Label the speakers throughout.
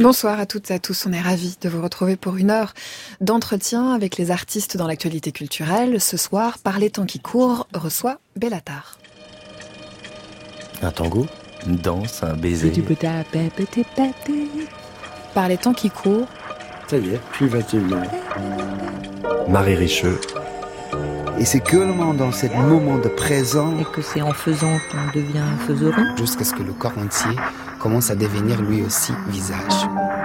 Speaker 1: Bonsoir à toutes et à tous, on est ravis de vous retrouver pour une heure d'entretien avec les artistes dans l'actualité culturelle. Ce soir, Par les temps qui courent, reçoit Béla Tarr.
Speaker 2: Un tango, une danse, un baiser.
Speaker 1: Par les temps qui courent.
Speaker 3: Ça y est, je suis facilement.
Speaker 2: Marie Richeux.
Speaker 4: Et c'est que dans ce moment de présent.
Speaker 5: Et que c'est en faisant qu'on devient faiseron.
Speaker 6: Jusqu'à ce que le corps entier commence à devenir lui aussi visage.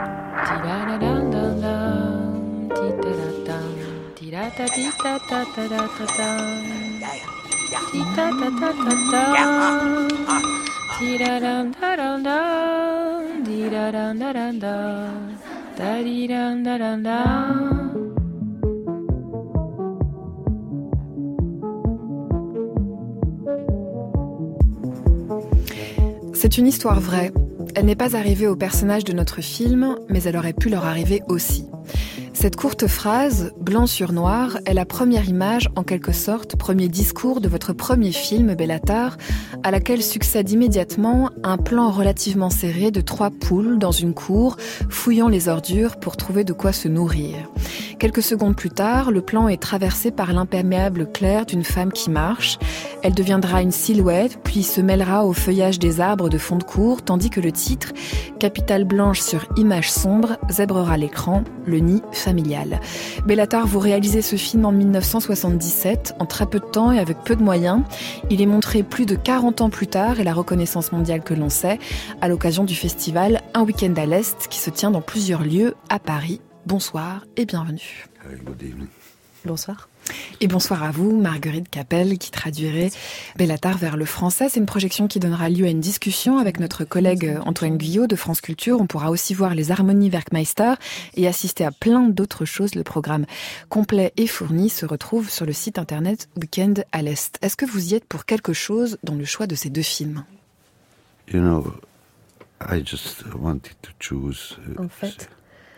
Speaker 1: C'est une histoire vraie. Elle n'est pas arrivée aux personnages de notre film, mais elle aurait pu leur arriver aussi. Cette courte phrase, blanc sur noir, est la première image, en quelque sorte, premier discours de votre premier film, Béla Tarr, à laquelle succède immédiatement un plan relativement serré de 3 poules dans une cour, fouillant les ordures pour trouver de quoi se nourrir. Quelques secondes plus tard, le plan est traversé par l'imperméable clair d'une femme qui marche. Elle deviendra une silhouette, puis se mêlera au feuillage des arbres de fond de cour, tandis que le titre, capitale blanche sur image sombre, zèbrera l'écran, le nid familial. Béla Tarr, vous réalisez ce film en 1977, en très peu de temps et avec peu de moyens. Il est montré plus de 40 ans plus tard, et la reconnaissance mondiale que l'on sait, à l'occasion du festival Un week-end à l'Est, qui se tient dans plusieurs lieux à Paris. Bonsoir et bienvenue.
Speaker 5: Bonsoir.
Speaker 1: Et bonsoir à vous, Marguerite Capel, qui traduirait Béla Tarr vers le français. C'est une projection qui donnera lieu à une discussion avec notre collègue Antoine Guyot de France Culture. On pourra aussi voir les harmonies Werkmeister et assister à plein d'autres choses. Le programme complet et fourni se retrouve sur le site internet Week-end à l'Est. Est-ce que vous y êtes pour quelque chose dans le choix de ces deux films ?
Speaker 3: You know, I just wanted to choose.
Speaker 5: En fait,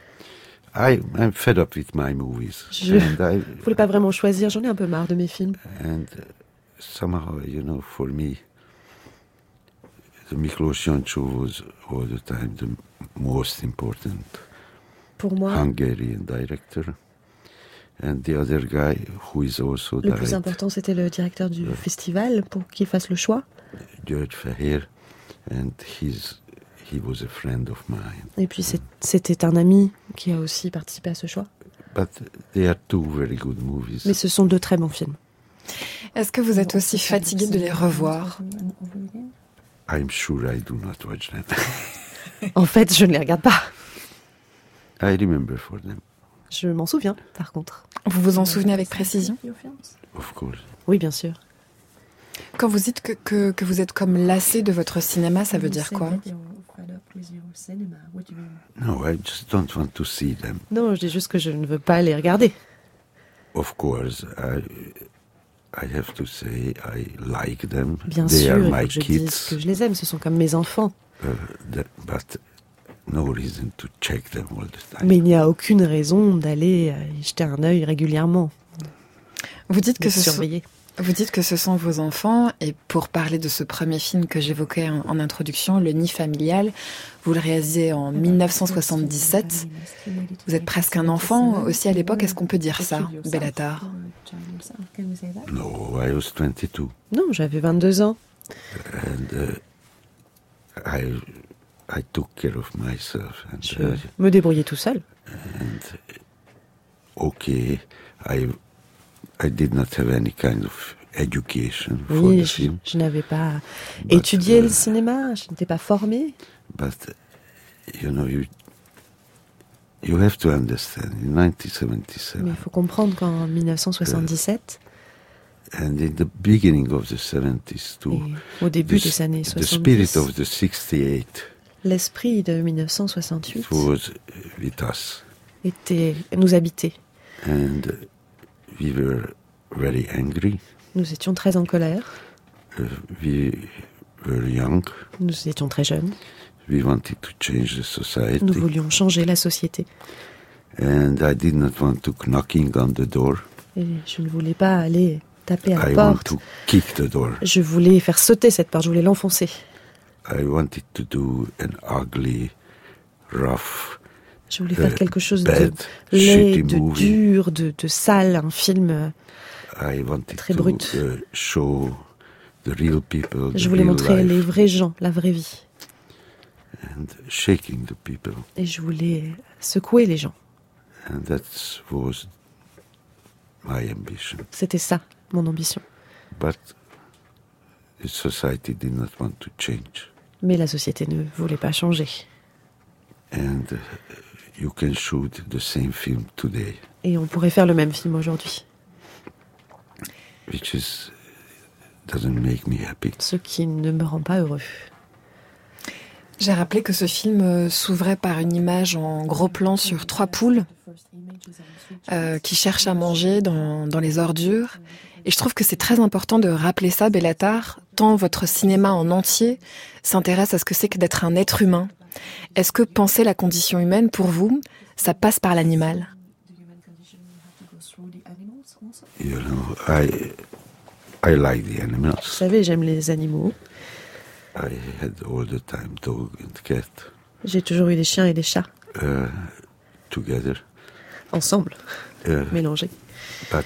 Speaker 3: I'm fed up with my movies.
Speaker 5: je voulais pas vraiment choisir, j'en ai un peu marre de mes films.
Speaker 3: And somehow, you know, for me, the Miklos Jancsó was all the time the most important
Speaker 5: Pour moi,
Speaker 3: Hungarian director. And the other guy who is also
Speaker 5: le plus important, c'était le directeur du festival pour qu'il fasse le choix.
Speaker 3: György Fehér, and he was a friend of mine.
Speaker 5: Et puis c'était un ami qui a aussi participé à ce choix.
Speaker 3: But they are two very good movies.
Speaker 5: Mais ce sont 2 très bons films.
Speaker 1: Est-ce que vous êtes aussi fatigué de les revoir ?
Speaker 3: I'm sure I do not watch them.
Speaker 5: En fait, je ne les regarde pas.
Speaker 3: I remember for them,
Speaker 5: Je m'en souviens, par contre.
Speaker 1: Vous vous en souvenez avec précision ?
Speaker 3: of course.
Speaker 5: Oui, bien sûr.
Speaker 1: Quand vous dites que vous êtes comme lassé de votre cinéma, ça veut dire quoi ?
Speaker 3: No, I just don't want to see them.
Speaker 5: Non, je dis juste que je ne veux pas les regarder.
Speaker 3: Of course, I have to say I like them.
Speaker 5: Bien
Speaker 3: They
Speaker 5: sûr,
Speaker 3: are
Speaker 5: il faut
Speaker 3: my
Speaker 5: que je dise
Speaker 3: kids.
Speaker 5: que je les aime, ce sont comme mes enfants.
Speaker 3: But no reason to check them all the time.
Speaker 5: Mais il n'y a aucune raison d'aller y jeter un œil régulièrement.
Speaker 1: Vous dites
Speaker 5: De surveiller.
Speaker 1: Vous dites que ce sont vos enfants, et pour parler de ce premier film que j'évoquais en introduction, Le Nid familial, vous le réalisez en 1977. Vous êtes presque un enfant aussi à l'époque, est-ce qu'on peut dire ça, Béla Tarr ?
Speaker 3: No, I was 22.
Speaker 5: Non, j'avais 22 ans.
Speaker 3: And I took care of myself. And,
Speaker 5: Je me débrouillais tout seul.
Speaker 3: okay, I did not have any kind of education for
Speaker 5: Oui,
Speaker 3: the film.
Speaker 5: je n'avais pas
Speaker 3: But,
Speaker 5: étudié le cinéma, je n'étais pas formée.
Speaker 3: But, you know, you have to understand, in 1977,
Speaker 5: Mais il faut comprendre qu'en 1977,
Speaker 3: and in the beginning of the 70s too,
Speaker 5: et au début des années
Speaker 3: the spirit
Speaker 5: 70,
Speaker 3: of the 68
Speaker 5: l'esprit de 1968
Speaker 3: was with us.
Speaker 5: nous habitait.
Speaker 3: And we were very angry.
Speaker 5: Nous étions très en colère,
Speaker 3: We were young.
Speaker 5: nous étions très jeunes,
Speaker 3: We wanted to change the society.
Speaker 5: nous voulions changer la société.
Speaker 3: And I did not want to knocking on the door.
Speaker 5: Et je ne voulais pas aller taper à la
Speaker 3: I want
Speaker 5: porte.
Speaker 3: to kick the door.
Speaker 5: Je voulais faire sauter cette porte, je voulais l'enfoncer.
Speaker 3: I wanted to do an ugly rough,
Speaker 5: Je voulais faire quelque chose de
Speaker 3: bad,
Speaker 5: laid,
Speaker 3: shitty
Speaker 5: de
Speaker 3: movie.
Speaker 5: dur, de sale, un film.
Speaker 3: I wanted
Speaker 5: Très
Speaker 3: to
Speaker 5: brut.
Speaker 3: show the real people, the
Speaker 5: Je voulais
Speaker 3: real
Speaker 5: montrer
Speaker 3: life,
Speaker 5: les vrais gens, la vraie vie.
Speaker 3: and shaking the people.
Speaker 5: Et je voulais secouer les gens.
Speaker 3: And that was my ambition.
Speaker 5: C'était ça, mon ambition.
Speaker 3: But the society did not want to change.
Speaker 5: Mais la société ne voulait pas changer.
Speaker 3: And you can shoot the same film today,
Speaker 5: Et on pourrait faire le même film aujourd'hui.
Speaker 3: which doesn't make me happy.
Speaker 5: Ce qui ne me rend pas heureux.
Speaker 1: J'ai rappelé que ce film s'ouvrait par une image en gros plan sur 3 poules qui cherchent à manger dans les ordures. Et je trouve que c'est très important de rappeler ça, Bellatar, tant votre cinéma en entier s'intéresse à ce que c'est que d'être un être humain. Est-ce que penser la condition humaine, pour vous, ça passe par l'animal ?
Speaker 3: You know, I like the
Speaker 5: Vous
Speaker 3: animals.
Speaker 5: savez, j'aime les animaux.
Speaker 3: I had all the time dog and cat
Speaker 5: J'ai toujours eu des chiens et des chats,
Speaker 3: together.
Speaker 5: ensemble,
Speaker 3: Uh,
Speaker 5: mélangés.
Speaker 3: but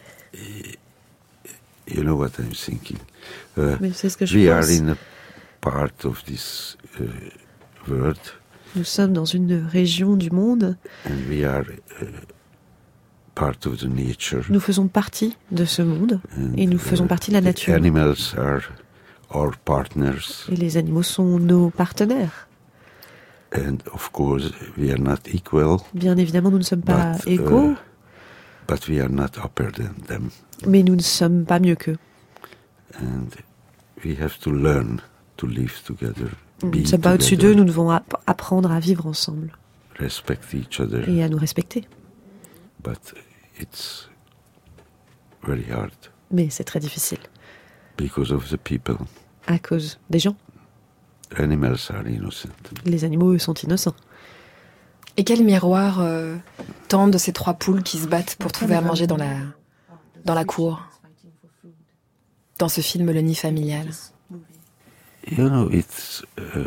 Speaker 3: you know what I'm thinking?
Speaker 5: Mais c'est ce que je
Speaker 3: We are
Speaker 5: pense.
Speaker 3: in a part of this world,
Speaker 5: Nous sommes dans une région du monde.
Speaker 3: and we are part of the nature.
Speaker 5: Nous faisons partie de ce monde.
Speaker 3: And,
Speaker 5: Et nous faisons partie de la
Speaker 3: the
Speaker 5: nature.
Speaker 3: animals are our partners,
Speaker 5: Et les animaux sont nos partenaires.
Speaker 3: and of course we are not equal,
Speaker 5: Bien évidemment, nous ne sommes pas
Speaker 3: but,
Speaker 5: égaux,
Speaker 3: but we are not upper than them,
Speaker 5: mais nous ne sommes pas mieux qu'eux.
Speaker 3: and we have to learn to live together,
Speaker 5: Nous
Speaker 3: be
Speaker 5: ne sommes pas au-dessus
Speaker 3: together,
Speaker 5: d'eux, nous devons apprendre à vivre ensemble
Speaker 3: respect each other.
Speaker 5: et à nous respecter.
Speaker 3: But it's very hard
Speaker 5: Mais c'est très difficile,
Speaker 3: because of the people.
Speaker 5: à cause des gens.
Speaker 3: Animals are innocent.
Speaker 5: Les animaux, eux, sont innocents.
Speaker 1: Et quel miroir tendent ces 3 poules qui se battent pour trouver à manger dans la cour, dans ce film Le Nid familial ?
Speaker 3: You know, it's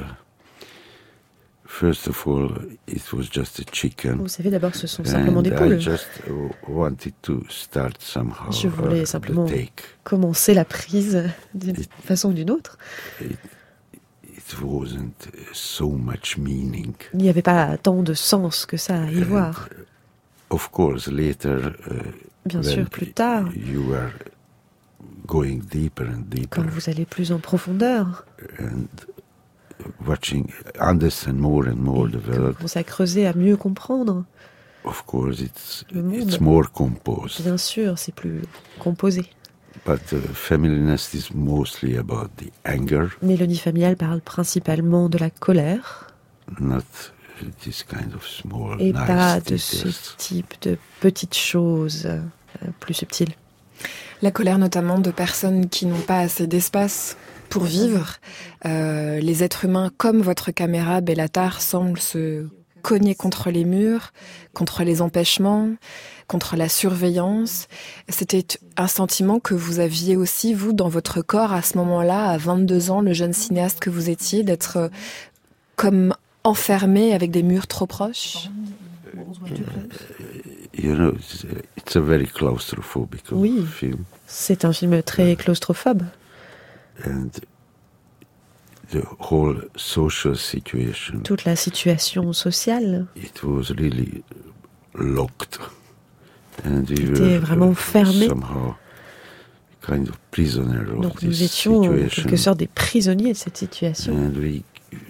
Speaker 3: first of all, it was just a chicken,
Speaker 5: Vous savez, d'abord, ce sont simplement
Speaker 3: and
Speaker 5: des
Speaker 3: I
Speaker 5: poules.
Speaker 3: just wanted to start somehow
Speaker 5: Je voulais
Speaker 3: the
Speaker 5: simplement
Speaker 3: take.
Speaker 5: commencer la prise d'une façon ou d'une autre.
Speaker 3: It wasn't so much meaning.
Speaker 5: Il n'y avait pas tant de sens que ça à y
Speaker 3: And,
Speaker 5: voir.
Speaker 3: of course, later,
Speaker 5: Bien
Speaker 3: when
Speaker 5: sûr, plus tard,
Speaker 3: you are going deeper and deeper,
Speaker 5: quand vous allez plus en profondeur,
Speaker 3: and watching, understand more and more
Speaker 5: et
Speaker 3: the
Speaker 5: que vous
Speaker 3: world.
Speaker 5: commencez à creuser, à mieux comprendre,
Speaker 3: Of course, it's
Speaker 5: Le monde.
Speaker 3: more composed.
Speaker 5: bien sûr, c'est plus composé.
Speaker 3: But family nest is mostly about the anger,
Speaker 5: Mais le nid familial parle principalement de la colère
Speaker 3: not this kind of small,
Speaker 5: et
Speaker 3: nice
Speaker 5: pas de ce
Speaker 3: details.
Speaker 5: type de petites choses plus subtiles.
Speaker 1: La colère notamment de personnes qui n'ont pas assez d'espace pour vivre. Les êtres humains, comme votre caméra, Bellatar, semblent se cogner contre les murs, contre les empêchements, contre la surveillance. C'était un sentiment que vous aviez aussi, vous, dans votre corps, à ce moment-là, à 22 ans, le jeune cinéaste que vous étiez, d'être comme enfermé avec des murs trop proches.
Speaker 3: You know, it's a very claustrophobic
Speaker 5: Oui.
Speaker 3: film,
Speaker 5: C'est un film très claustrophobe.
Speaker 3: and the whole social situation,
Speaker 5: Toute la situation sociale
Speaker 3: it was really locked, and we
Speaker 5: était
Speaker 3: were
Speaker 5: vraiment fermée.
Speaker 3: somehow kind of prisoner of
Speaker 5: Donc
Speaker 3: this
Speaker 5: nous étions en
Speaker 3: situation,
Speaker 5: quelque sorte des prisonniers de cette situation.
Speaker 3: and we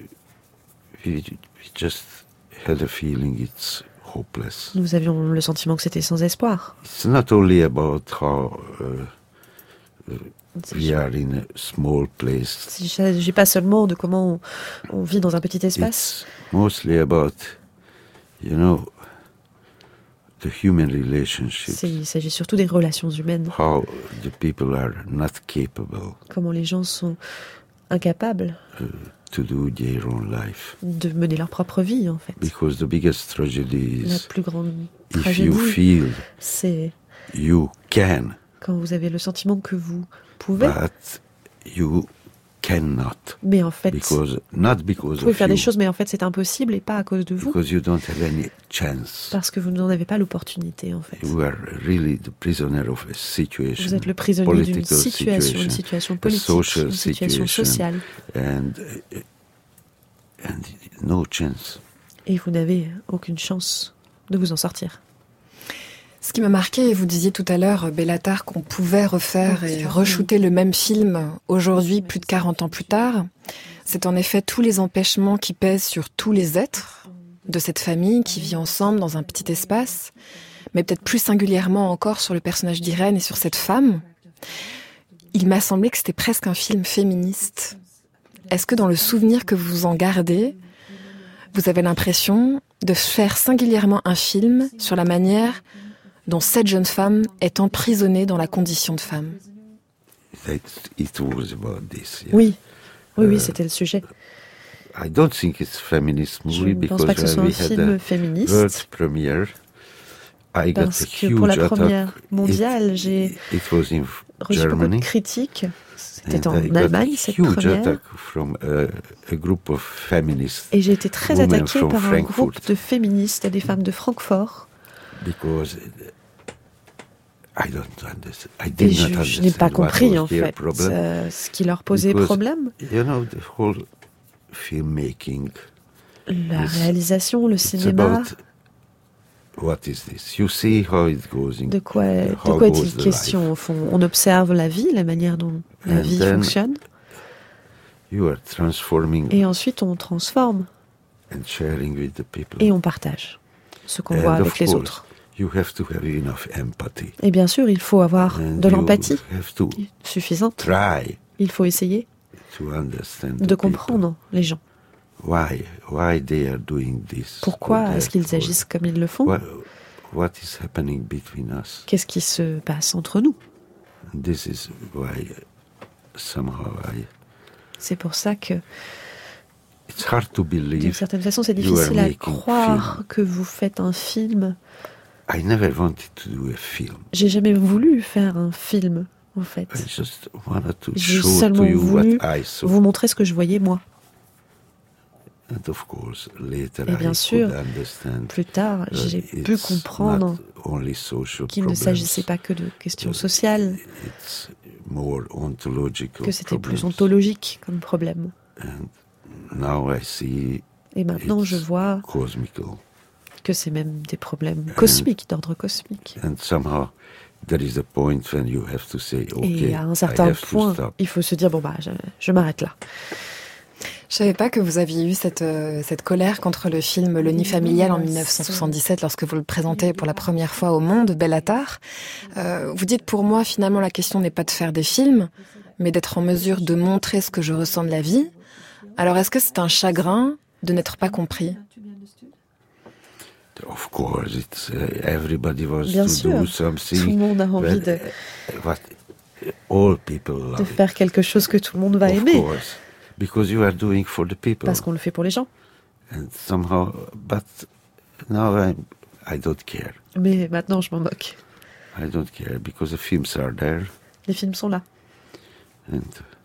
Speaker 3: just had a feeling it's hopeless.
Speaker 5: Nous avions le sentiment que c'était sans espoir.
Speaker 3: It's not only about how
Speaker 5: Il
Speaker 3: we are in a small place.
Speaker 5: ne s'agit pas seulement de comment on vit dans un petit espace.
Speaker 3: It's mostly about, you know, the human relationship.
Speaker 5: Il s'agit surtout des relations humaines.
Speaker 3: How the people are not capable
Speaker 5: Comment les gens sont incapables
Speaker 3: to do their own life.
Speaker 5: de mener leur propre vie, en fait.
Speaker 3: Because the biggest tragedy
Speaker 5: La
Speaker 3: is
Speaker 5: plus grande
Speaker 3: if you
Speaker 5: tragédie,
Speaker 3: feel
Speaker 5: c'est
Speaker 3: you can,
Speaker 5: quand vous avez le sentiment que vous pouvez,
Speaker 3: but you cannot.
Speaker 5: Mais en fait,
Speaker 3: Not because
Speaker 5: vous pouvez
Speaker 3: of
Speaker 5: faire
Speaker 3: you,
Speaker 5: des choses, mais en fait, c'est impossible et pas à cause de vous.
Speaker 3: because you don't have any chance.
Speaker 5: Parce que vous n'en avez pas l'opportunité, en fait.
Speaker 3: You are really the prisoner of a situation.
Speaker 5: Vous êtes le prisonnier d'une
Speaker 3: political
Speaker 5: situation, une situation politique,
Speaker 3: social
Speaker 5: une situation
Speaker 3: situation,
Speaker 5: sociale.
Speaker 3: and no chance.
Speaker 5: Et vous n'avez aucune chance de vous en sortir.
Speaker 1: Ce qui m'a marqué, vous disiez tout à l'heure, Bellatar, qu'on pouvait refaire et re-shooter le même film aujourd'hui, plus de 40 ans plus tard. C'est en effet tous les empêchements qui pèsent sur tous les êtres de cette famille qui vit ensemble dans un petit espace, mais peut-être plus singulièrement encore sur le personnage d'Irène et sur cette femme. Il m'a semblé que c'était presque un film féministe. Est-ce que dans le souvenir que vous en gardez, vous avez l'impression de faire singulièrement un film sur la manière dont cette jeune femme est emprisonnée dans la condition de femme?
Speaker 3: It was about this. Yeah.
Speaker 5: Oui, c'était le sujet.
Speaker 3: I don't think it's a feminist
Speaker 5: Je
Speaker 3: movie
Speaker 5: ne pense
Speaker 3: because
Speaker 5: pas que ce soit un
Speaker 3: we had
Speaker 5: film
Speaker 3: a world
Speaker 5: féministe,
Speaker 3: premiere. I got
Speaker 5: parce
Speaker 3: a
Speaker 5: que
Speaker 3: huge
Speaker 5: pour la
Speaker 3: attack.
Speaker 5: première mondiale, j'ai
Speaker 3: It was in
Speaker 5: reçu beaucoup de
Speaker 3: Germany.
Speaker 5: critiques. C'était
Speaker 3: And
Speaker 5: en
Speaker 3: I got
Speaker 5: Allemagne,
Speaker 3: a
Speaker 5: cette
Speaker 3: huge
Speaker 5: première.
Speaker 3: attack from a group of feminists
Speaker 5: Et j'ai été très
Speaker 3: women
Speaker 5: attaquée
Speaker 3: from
Speaker 5: par un
Speaker 3: Frankfurt.
Speaker 5: groupe de féministes et des femmes de Francfort.
Speaker 3: because I don't understand. I
Speaker 5: Et
Speaker 3: did not
Speaker 5: je
Speaker 3: understand
Speaker 5: n'ai pas
Speaker 3: what
Speaker 5: compris,
Speaker 3: was
Speaker 5: en
Speaker 3: their
Speaker 5: fait,
Speaker 3: problem.
Speaker 5: ce qui leur posait
Speaker 3: Because,
Speaker 5: problème.
Speaker 3: You know, the whole filmmaking.
Speaker 5: La
Speaker 3: It's-
Speaker 5: réalisation, le
Speaker 3: It's
Speaker 5: cinéma,
Speaker 3: about what is this? You see how it goes in.
Speaker 5: de quoi
Speaker 3: how
Speaker 5: est-il
Speaker 3: goes the
Speaker 5: question
Speaker 3: life.
Speaker 5: au fond? On observe la vie, la manière dont la
Speaker 3: And
Speaker 5: vie
Speaker 3: then-
Speaker 5: fonctionne,
Speaker 3: You are transforming
Speaker 5: et ensuite on transforme
Speaker 3: and sharing with the people.
Speaker 5: et on partage ce qu'on
Speaker 3: And
Speaker 5: voit
Speaker 3: of
Speaker 5: avec les
Speaker 3: course,
Speaker 5: autres.
Speaker 3: You have to have enough empathy.
Speaker 5: Et bien sûr, il faut avoir
Speaker 3: And
Speaker 5: de
Speaker 3: you
Speaker 5: l'empathie
Speaker 3: have to
Speaker 5: suffisante.
Speaker 3: try
Speaker 5: Il faut essayer
Speaker 3: to understand the
Speaker 5: de
Speaker 3: people.
Speaker 5: comprendre les gens.
Speaker 3: Why they are doing this?
Speaker 5: Pourquoi
Speaker 3: or
Speaker 5: est-ce
Speaker 3: that,
Speaker 5: qu'ils
Speaker 3: or
Speaker 5: agissent comme ils le font?
Speaker 3: What is happening between us?
Speaker 5: Qu'est-ce qui se passe entre nous?
Speaker 3: This is why somehow
Speaker 5: C'est pour ça que,
Speaker 3: it's hard to
Speaker 5: d'une
Speaker 3: believe.
Speaker 5: certaine façon, c'est
Speaker 3: You are
Speaker 5: difficile à
Speaker 3: making
Speaker 5: croire
Speaker 3: film.
Speaker 5: que vous faites un film.
Speaker 3: I never wanted to do a film.
Speaker 5: J'ai jamais voulu faire un film, en fait.
Speaker 3: I just wanted to
Speaker 5: J'ai
Speaker 3: show
Speaker 5: seulement
Speaker 3: to you
Speaker 5: voulu
Speaker 3: what I saw.
Speaker 5: vous montrer ce que je voyais moi.
Speaker 3: And of course, later
Speaker 5: Et bien
Speaker 3: I
Speaker 5: sûr,
Speaker 3: could understand
Speaker 5: Plus tard,
Speaker 3: that
Speaker 5: j'ai pu
Speaker 3: it's
Speaker 5: comprendre
Speaker 3: not only social
Speaker 5: qu'il ne
Speaker 3: problems,
Speaker 5: s'agissait pas que de questions sociales,
Speaker 3: it's more ontological
Speaker 5: que c'était plus
Speaker 3: problems.
Speaker 5: ontologique comme problème.
Speaker 3: Now I see
Speaker 5: Et maintenant, je
Speaker 3: it's
Speaker 5: vois
Speaker 3: cosmical.
Speaker 5: que c'est même des problèmes cosmiques, d'ordre cosmique.
Speaker 3: And somehow there is a point when you have to say, okay,
Speaker 5: Et à un
Speaker 3: I
Speaker 5: certain
Speaker 3: have to
Speaker 5: point,
Speaker 3: stop.
Speaker 5: il faut se dire, bon, bah, je m'arrête là.
Speaker 1: Je savais pas que vous aviez eu cette colère contre le film Le Nid familial en 1977 lorsque vous le présentez pour la première fois au monde, Bellatar. Vous dites, pour moi, finalement, la question n'est pas de faire des films, mais d'être en mesure de montrer ce que je ressens de la vie. Alors, est-ce que c'est un chagrin de n'être pas compris?
Speaker 3: Of course, it's everybody wants
Speaker 5: Bien
Speaker 3: to
Speaker 5: sûr,
Speaker 3: do
Speaker 5: tout le
Speaker 3: something.
Speaker 5: monde a envie
Speaker 3: but,
Speaker 5: de
Speaker 3: what all people love
Speaker 5: faire quelque chose que tout le monde va
Speaker 3: it, of
Speaker 5: aimer,
Speaker 3: course, because you are doing for the people.
Speaker 5: parce qu'on le fait pour les gens.
Speaker 3: And somehow, but now I don't care.
Speaker 5: Mais maintenant, je m'en moque.
Speaker 3: I don't care because the films are there,
Speaker 5: Les films sont là.
Speaker 3: and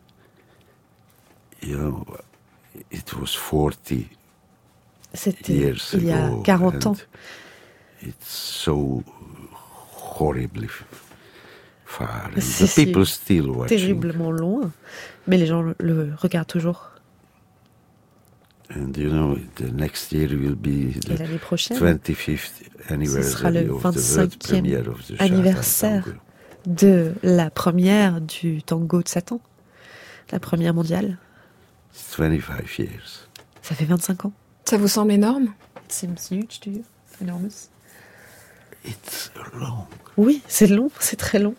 Speaker 3: you know, it was 40
Speaker 5: C'était
Speaker 3: years
Speaker 5: il y a
Speaker 3: ago,
Speaker 5: 40
Speaker 3: and
Speaker 5: ans.
Speaker 3: it's so horribly far. And
Speaker 5: C'est
Speaker 3: the people still watching.
Speaker 5: Terriblement loin. Mais les gens le regardent toujours.
Speaker 3: And you know, the next year will be
Speaker 5: Et
Speaker 3: the
Speaker 5: l'année prochaine,
Speaker 3: 25th
Speaker 5: ce sera
Speaker 3: anniversary
Speaker 5: le
Speaker 3: of the world
Speaker 5: 25e
Speaker 3: premiere of the
Speaker 5: anniversaire
Speaker 3: Satan Tango.
Speaker 5: de la première du tango de Satan. La première mondiale.
Speaker 3: It's 25 years.
Speaker 5: Ça fait 25 ans.
Speaker 1: Ça vous semble énorme?
Speaker 5: It seems huge to you. Enormous.
Speaker 3: It's long.
Speaker 5: Oui, c'est long, c'est très long.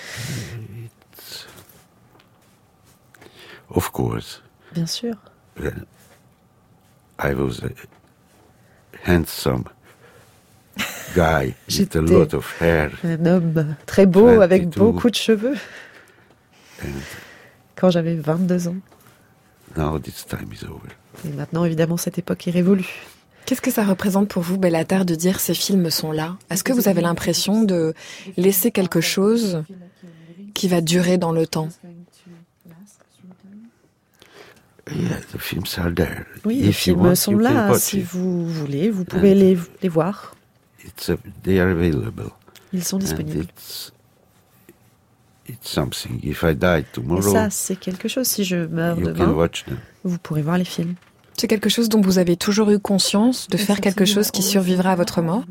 Speaker 3: Of course,
Speaker 5: Bien sûr.
Speaker 3: when I was a handsome guy with a
Speaker 5: J'étais
Speaker 3: lot of hair,
Speaker 5: Un homme très beau
Speaker 3: 22.
Speaker 5: avec beaucoup de cheveux.
Speaker 3: and
Speaker 5: Quand j'avais 22 ans.
Speaker 3: now this time is over.
Speaker 5: Et maintenant, évidemment, cette époque est révolue.
Speaker 1: Qu'est-ce que ça représente pour vous, Bellatar, de dire ces films sont là? Est-ce que vous avez l'impression de laisser quelque chose qui va durer dans le temps?
Speaker 3: Yeah, the films are there.
Speaker 5: Oui, les
Speaker 3: If you
Speaker 5: films
Speaker 3: want,
Speaker 5: sont
Speaker 3: you can
Speaker 5: là.
Speaker 3: watch
Speaker 5: Si
Speaker 3: it.
Speaker 5: vous voulez, vous pouvez les voir.
Speaker 3: They are available.
Speaker 5: Ils sont
Speaker 3: And
Speaker 5: disponibles.
Speaker 3: it's something. If I die
Speaker 5: Et
Speaker 3: tomorrow,
Speaker 5: ça, c'est quelque chose. Si je meurs
Speaker 3: you can
Speaker 5: demain,
Speaker 3: watch them.
Speaker 5: vous pourrez voir les films.
Speaker 1: C'est quelque chose dont vous avez toujours eu conscience, de faire quelque chose qui survivra à votre mort?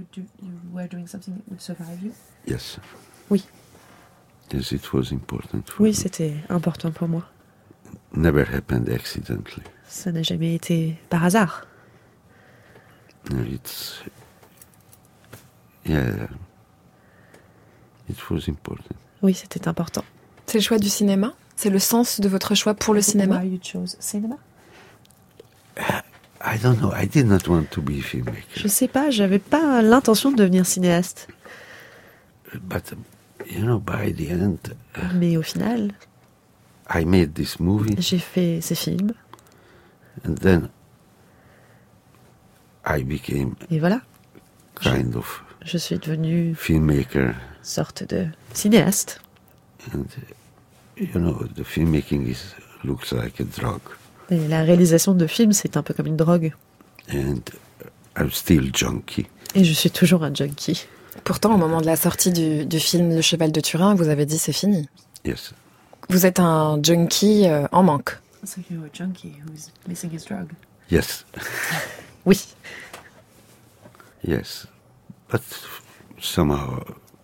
Speaker 3: Yes.
Speaker 5: Oui.
Speaker 3: Yes, it was important for
Speaker 5: Oui,
Speaker 3: me.
Speaker 5: c'était important pour moi.
Speaker 3: Never happened accidentally.
Speaker 5: Ça n'a jamais été par hasard.
Speaker 3: No, it's yeah. It was important.
Speaker 5: Oui, c'était important.
Speaker 1: C'est le choix du cinéma? C'est le sens de votre choix pour le cinéma?
Speaker 3: I don't know. I did not want to be a filmmaker,
Speaker 5: Je sais pas, j'avais pas l'intention de devenir cinéaste.
Speaker 3: but by the end,
Speaker 5: Mais au final,
Speaker 3: I made this movie,
Speaker 5: j'ai fait ces films.
Speaker 3: and then I became
Speaker 5: Et voilà,
Speaker 3: kind of
Speaker 5: je suis devenue
Speaker 3: filmmaker,
Speaker 5: sorte de cinéaste.
Speaker 3: and the filmmaking looks like a drug,
Speaker 5: Et la réalisation de films, c'est un peu comme une drogue.
Speaker 3: and I'm still junkie.
Speaker 5: Et je suis toujours un junkie.
Speaker 1: Pourtant, au moment de la sortie du film Le Cheval de Turin, vous avez dit c'est fini.
Speaker 3: Yes,
Speaker 1: Vous êtes un junkie en manque.
Speaker 5: So you're a junkie who's missing his drug.
Speaker 3: yes,
Speaker 5: Oui.
Speaker 3: yes, but somehow,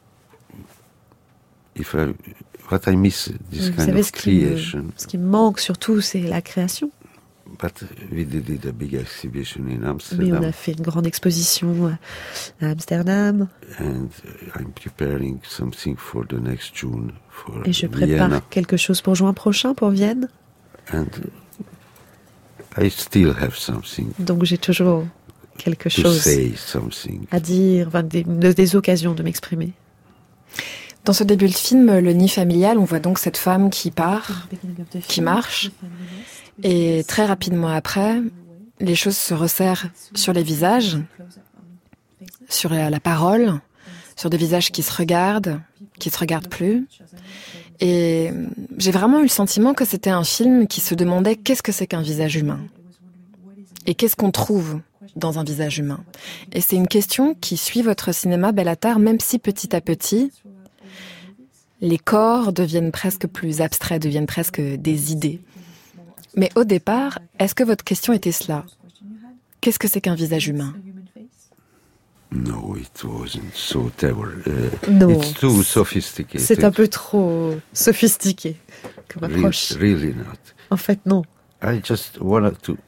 Speaker 3: what I miss this
Speaker 5: Vous
Speaker 3: kind
Speaker 5: savez,
Speaker 3: of creation.
Speaker 5: ce qui me manque surtout, c'est la création.
Speaker 3: But we did a big exhibition in
Speaker 5: Mais on
Speaker 3: Amsterdam,
Speaker 5: a fait une grande exposition à Amsterdam.
Speaker 3: and I'm preparing something for the next June for
Speaker 5: Et je prépare
Speaker 3: Vienna,
Speaker 5: quelque chose pour juin prochain, pour Vienne.
Speaker 3: and I still have something
Speaker 5: Donc j'ai toujours quelque
Speaker 3: to
Speaker 5: chose
Speaker 3: say, something.
Speaker 5: à dire, enfin, des occasions de m'exprimer.
Speaker 1: Dans ce début de film, Le Nid familial, on voit donc cette femme qui part, qui marche, et très rapidement après, les choses se resserrent sur les visages, sur la parole, sur des visages qui se regardent plus. Et j'ai vraiment eu le sentiment que c'était un film qui se demandait qu'est-ce que c'est qu'un visage humain et qu'est-ce qu'on trouve dans un visage humain. Et c'est une question qui suit votre cinéma, Bellatar, même si petit à petit, les corps deviennent presque plus abstraits, deviennent presque des idées. Mais au départ, est-ce que votre question était cela? Qu'est-ce que c'est qu'un visage humain?
Speaker 3: No, it wasn't so terrible.
Speaker 5: Non.
Speaker 3: It's too sophisticated.
Speaker 5: C'est un peu trop sophistiqué comme approche.
Speaker 3: Really not.
Speaker 5: En fait, non.
Speaker 3: I just wanted to,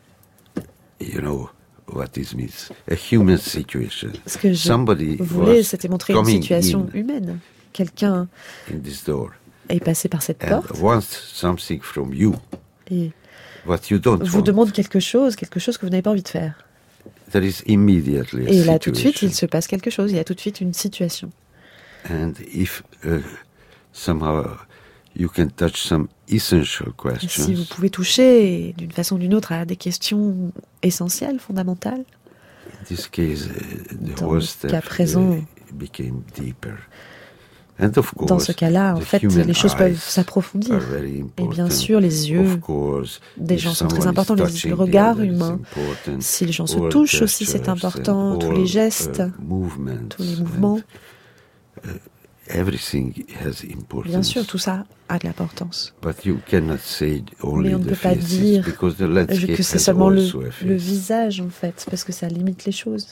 Speaker 3: what is this? A human situation.
Speaker 5: Ce que je
Speaker 3: Somebody
Speaker 5: voulais,
Speaker 3: was
Speaker 5: c'était montrer une
Speaker 3: coming
Speaker 5: situation
Speaker 3: in
Speaker 5: humaine. Quelqu'un
Speaker 3: this door
Speaker 5: est passé par cette
Speaker 3: and
Speaker 5: porte
Speaker 3: wants something from you,
Speaker 5: et
Speaker 3: what you don't
Speaker 5: vous
Speaker 3: want.
Speaker 5: demande quelque chose que vous n'avez pas envie de faire.
Speaker 3: There is immediately a
Speaker 5: Et là, tout de suite,
Speaker 3: situation.
Speaker 5: il se passe quelque chose. Il y a tout de suite une situation.
Speaker 3: And if somehow you can touch some essential
Speaker 5: Et si
Speaker 3: questions,
Speaker 5: vous pouvez toucher d'une façon ou d'une autre à des questions essentielles, fondamentales,
Speaker 3: in this case, the
Speaker 5: Dans
Speaker 3: whole
Speaker 5: le
Speaker 3: step
Speaker 5: cas présent,
Speaker 3: became deeper. And of course,
Speaker 5: dans ce cas-là, en
Speaker 3: the
Speaker 5: fait,
Speaker 3: human
Speaker 5: les choses peuvent
Speaker 3: eyes
Speaker 5: s'approfondir.
Speaker 3: are very
Speaker 5: Et bien
Speaker 3: important.
Speaker 5: sûr, les yeux
Speaker 3: Of course,
Speaker 5: des
Speaker 3: if
Speaker 5: gens sont très
Speaker 3: someone is
Speaker 5: importants,
Speaker 3: touching
Speaker 5: le
Speaker 3: the
Speaker 5: regard
Speaker 3: other is
Speaker 5: humain.
Speaker 3: important.
Speaker 5: Si les gens se
Speaker 3: All
Speaker 5: touchent aussi, c'est
Speaker 3: gestures
Speaker 5: important.
Speaker 3: and
Speaker 5: Tous
Speaker 3: all,
Speaker 5: les gestes,
Speaker 3: movements
Speaker 5: tous les
Speaker 3: and,
Speaker 5: mouvements.
Speaker 3: everything has importance.
Speaker 5: Bien sûr, tout ça a de l'importance.
Speaker 3: But you cannot say only
Speaker 5: Mais on ne
Speaker 3: the
Speaker 5: peut pas
Speaker 3: faces,
Speaker 5: dire
Speaker 3: because the landscape
Speaker 5: que c'est
Speaker 3: has
Speaker 5: seulement
Speaker 3: also a face.
Speaker 5: le visage, en fait, parce que ça limite les choses.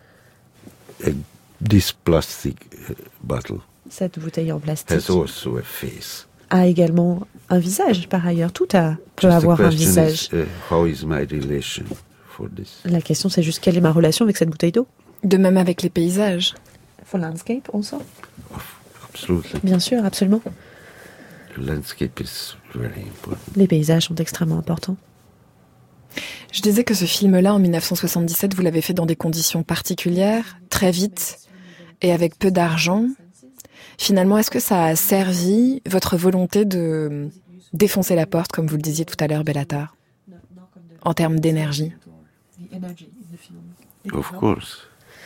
Speaker 3: This plastic bottle
Speaker 5: Cette bouteille en plastique
Speaker 3: has also a face.
Speaker 5: a également un visage, par ailleurs. Tout peut
Speaker 3: Just the
Speaker 5: avoir un
Speaker 3: question
Speaker 5: visage.
Speaker 3: is, how is my relation for this?
Speaker 5: La question, c'est juste quelle est ma relation avec cette bouteille d'eau.
Speaker 1: De même avec les paysages.
Speaker 5: For landscape, also.
Speaker 3: Absolutely.
Speaker 5: Bien sûr, absolument.
Speaker 3: The landscape is very important.
Speaker 5: Les paysages sont extrêmement importants.
Speaker 1: Je disais que ce film-là, en 1977, vous l'avez fait dans des conditions particulières, très vite et avec peu d'argent. Finalement, est-ce que ça a servi votre volonté de défoncer la porte, comme vous le disiez tout à l'heure, Bellatar, en termes d'énergie?
Speaker 3: Of course.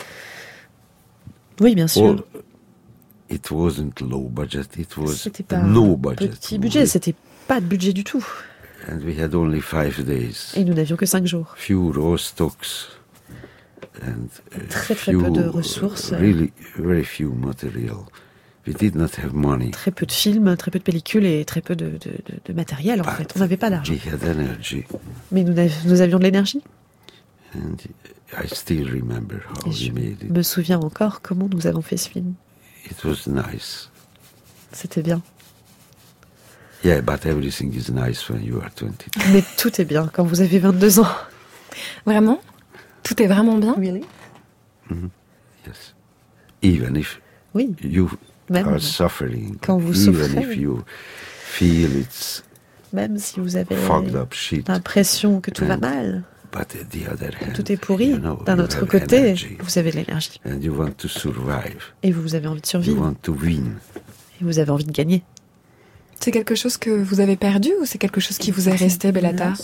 Speaker 5: Oui, bien sûr.
Speaker 3: Well, it wasn't low budget, it was
Speaker 5: C'était pas
Speaker 3: no
Speaker 5: un
Speaker 3: budget.
Speaker 5: petit budget, c'était pas de budget du tout.
Speaker 3: And we had only 5 days.
Speaker 5: Et nous n'avions que 5 jours.
Speaker 3: Few raw stocks. And
Speaker 5: Très peu de ressources.
Speaker 3: Really, very few material. We did not have money.
Speaker 5: Très peu de films, très peu de pellicules et très peu de matériel en fait. On n'avait pas d'argent.
Speaker 3: We had energy.
Speaker 5: Mais nous avions de l'énergie.
Speaker 3: And I still remember how
Speaker 5: Et
Speaker 3: we
Speaker 5: je
Speaker 3: made it.
Speaker 5: me souviens encore comment nous avons fait ce film.
Speaker 3: It was nice.
Speaker 5: C'était bien.
Speaker 3: Yeah, but everything is nice when you are 22.
Speaker 5: Mais tout est bien quand vous avez 22 ans.
Speaker 1: Vraiment? Tout est vraiment bien?
Speaker 5: Really?
Speaker 3: Yes. Even if
Speaker 5: Oui.
Speaker 3: you
Speaker 5: Même
Speaker 3: are suffering,
Speaker 5: quand vous
Speaker 3: even
Speaker 5: souffrez.
Speaker 3: if you feel it's
Speaker 5: Même si vous avez
Speaker 3: fucked up shit,
Speaker 5: l'impression que tout va
Speaker 3: And
Speaker 5: mal,
Speaker 3: but at the other
Speaker 5: que
Speaker 3: hand,
Speaker 5: tout est pourri,
Speaker 3: you know,
Speaker 5: d'un
Speaker 3: you
Speaker 5: autre
Speaker 3: have
Speaker 5: côté,
Speaker 3: energy,
Speaker 5: vous avez de l'énergie.
Speaker 3: and you want to survive.
Speaker 5: Et vous avez envie de
Speaker 3: You
Speaker 5: survivre.
Speaker 3: want to win.
Speaker 5: Et vous avez envie de gagner.
Speaker 1: C'est quelque chose que vous avez perdu ou c'est quelque chose qui vous est resté, Bellatar?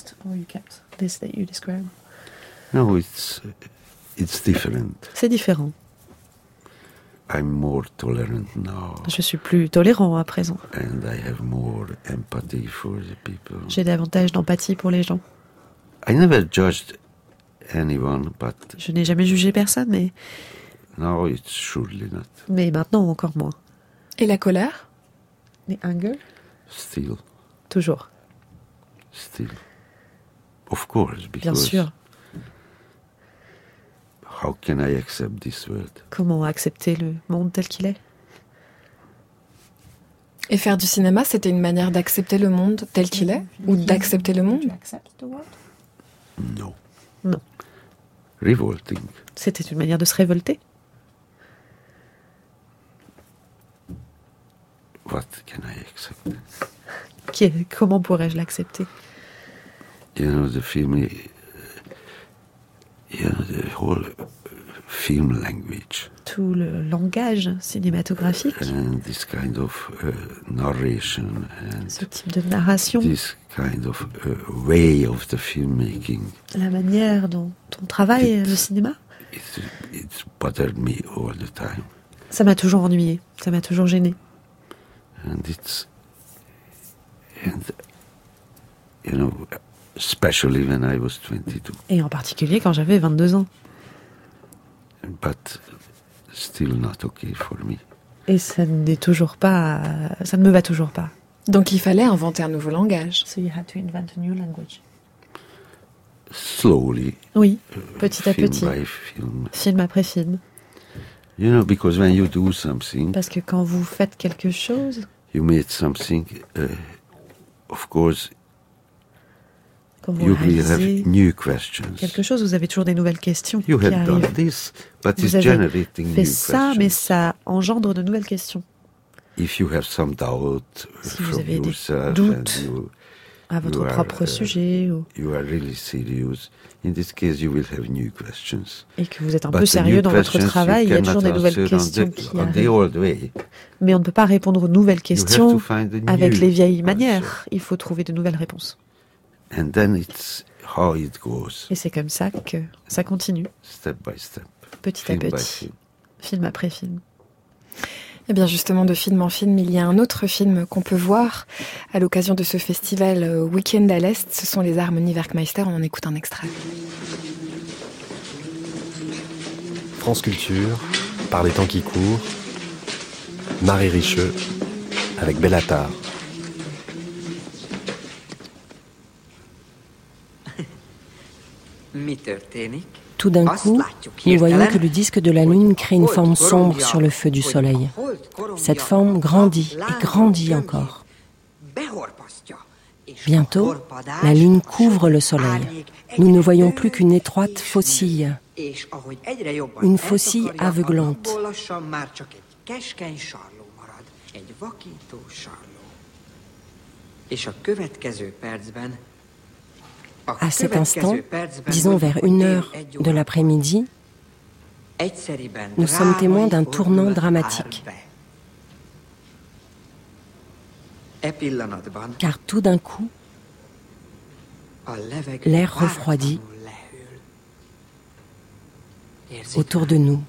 Speaker 3: No, it's different.
Speaker 5: C'est différent.
Speaker 3: I'm more tolerant now,
Speaker 5: Je suis plus tolérant à présent.
Speaker 3: and I have more empathy for the people.
Speaker 5: J'ai davantage d'empathie pour les gens.
Speaker 3: I never judged anyone, but
Speaker 5: Je n'ai jamais jugé personne,
Speaker 3: now it's surely not.
Speaker 5: mais maintenant encore moins.
Speaker 1: Et la colère?
Speaker 5: Mais anger?
Speaker 3: Still,
Speaker 5: Toujours.
Speaker 3: of course,
Speaker 5: Bien
Speaker 3: because
Speaker 5: sûr.
Speaker 3: how can I accept this world?
Speaker 5: Comment accepter le monde tel qu'il est?
Speaker 1: Et faire du cinéma, c'était une manière d'accepter le monde tel qu'il est? Ou d'accepter le monde?
Speaker 3: No.
Speaker 5: Non.
Speaker 3: Revolting.
Speaker 5: C'était une manière de se révolter.
Speaker 3: What can I accept?
Speaker 5: Comment pourrais-je l'accepter?
Speaker 3: You know, the film, the whole film language
Speaker 5: Tout le langage cinématographique,
Speaker 3: and this kind of narration and
Speaker 5: ce type de narration,
Speaker 3: this kind of way of the filmmaking,
Speaker 5: la manière dont on travaille le cinéma,
Speaker 3: it's bothered me all the time.
Speaker 5: ça m'a toujours ennuyé, ça m'a toujours gêné.
Speaker 3: And you know, especially when I was 22.
Speaker 5: Et en particulier quand j'avais 22 ans.
Speaker 3: But still not okay for me.
Speaker 5: Et ça ne me va toujours pas.
Speaker 1: Donc il fallait inventer un nouveau langage.
Speaker 5: So you had to invent a new language.
Speaker 3: Slowly,
Speaker 5: Oui, petit à
Speaker 3: film
Speaker 5: petit,
Speaker 3: by film.
Speaker 5: film après film.
Speaker 3: You know, because when you do something,
Speaker 5: Parce que quand vous faites quelque chose,
Speaker 3: you made something, of course,
Speaker 5: quand vous
Speaker 3: you will have
Speaker 5: réalisez
Speaker 3: new questions.
Speaker 5: quelque chose, vous avez toujours des nouvelles questions
Speaker 3: You
Speaker 5: qui
Speaker 3: have done
Speaker 5: arrivent.
Speaker 3: this, but it's
Speaker 5: Vous avez
Speaker 3: generating
Speaker 5: fait
Speaker 3: new
Speaker 5: ça, mais
Speaker 3: questions.
Speaker 5: ça engendre de nouvelles questions.
Speaker 3: If you have some doubt
Speaker 5: Si vous
Speaker 3: from
Speaker 5: avez des
Speaker 3: yourself
Speaker 5: doutes
Speaker 3: and
Speaker 5: à votre
Speaker 3: you are,
Speaker 5: propre sujet
Speaker 3: you are really serious, in this case you will have new questions.
Speaker 5: et que vous êtes un
Speaker 3: But
Speaker 5: peu
Speaker 3: the
Speaker 5: sérieux
Speaker 3: new
Speaker 5: dans votre
Speaker 3: questions
Speaker 5: travail, il y
Speaker 3: you
Speaker 5: a toujours des
Speaker 3: cannot
Speaker 5: nouvelles
Speaker 3: answer
Speaker 5: questions qui
Speaker 3: on the
Speaker 5: arrivent.
Speaker 3: old way.
Speaker 5: Mais on ne peut pas répondre aux nouvelles
Speaker 3: You have
Speaker 5: questions
Speaker 3: to find a new
Speaker 5: avec les vieilles
Speaker 3: answer.
Speaker 5: manières. Il faut trouver de nouvelles réponses.
Speaker 3: And then it's how it goes,
Speaker 5: Et c'est comme ça que ça continue,
Speaker 3: step by step,
Speaker 5: petit à
Speaker 3: film by
Speaker 5: petit,
Speaker 3: film.
Speaker 5: film après film.
Speaker 1: Eh bien justement, de film en film, il y a un autre film qu'on peut voir à l'occasion de ce festival Week-end à l'Est. Ce sont les Harmonies Werkmeister. On en écoute un extrait.
Speaker 2: France Culture, par les temps qui courent, Marie Richeux, avec Bellatar.
Speaker 7: Tout d'un coup, nous voyons que le disque de la Lune crée une forme sombre sur le feu du Soleil. Cette forme grandit et grandit encore. Bientôt, la Lune couvre le Soleil. Nous ne voyons plus qu'une étroite faucille. Une faucille aveuglante. À cet instant, disons vers 1h de l'après-midi, nous sommes témoins d'un tournant dramatique. Car tout d'un coup, l'air refroidit autour de nous.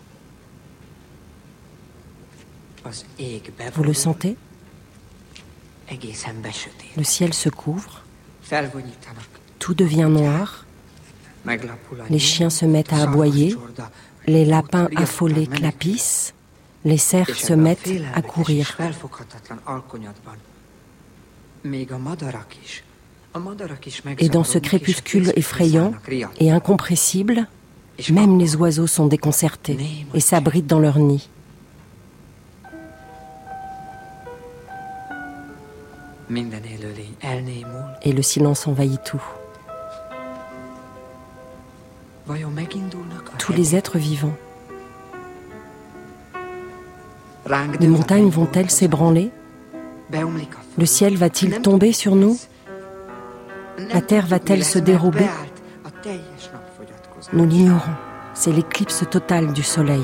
Speaker 7: Vous le sentez? Le ciel se couvre. Tout devient noir. Les chiens se mettent à aboyer. Les lapins affolés clapissent. Les cerfs se mettent à courir. Et dans ce crépuscule effrayant et incompressible, même les oiseaux sont déconcertés et s'abritent dans leur nid. Et le silence envahit tout. Tous les êtres vivants. Les montagnes vont-elles s'ébranler? Le ciel va-t-il tomber sur nous? La terre va-t-elle se dérober? Nous l'ignorons. C'est l'éclipse totale du soleil.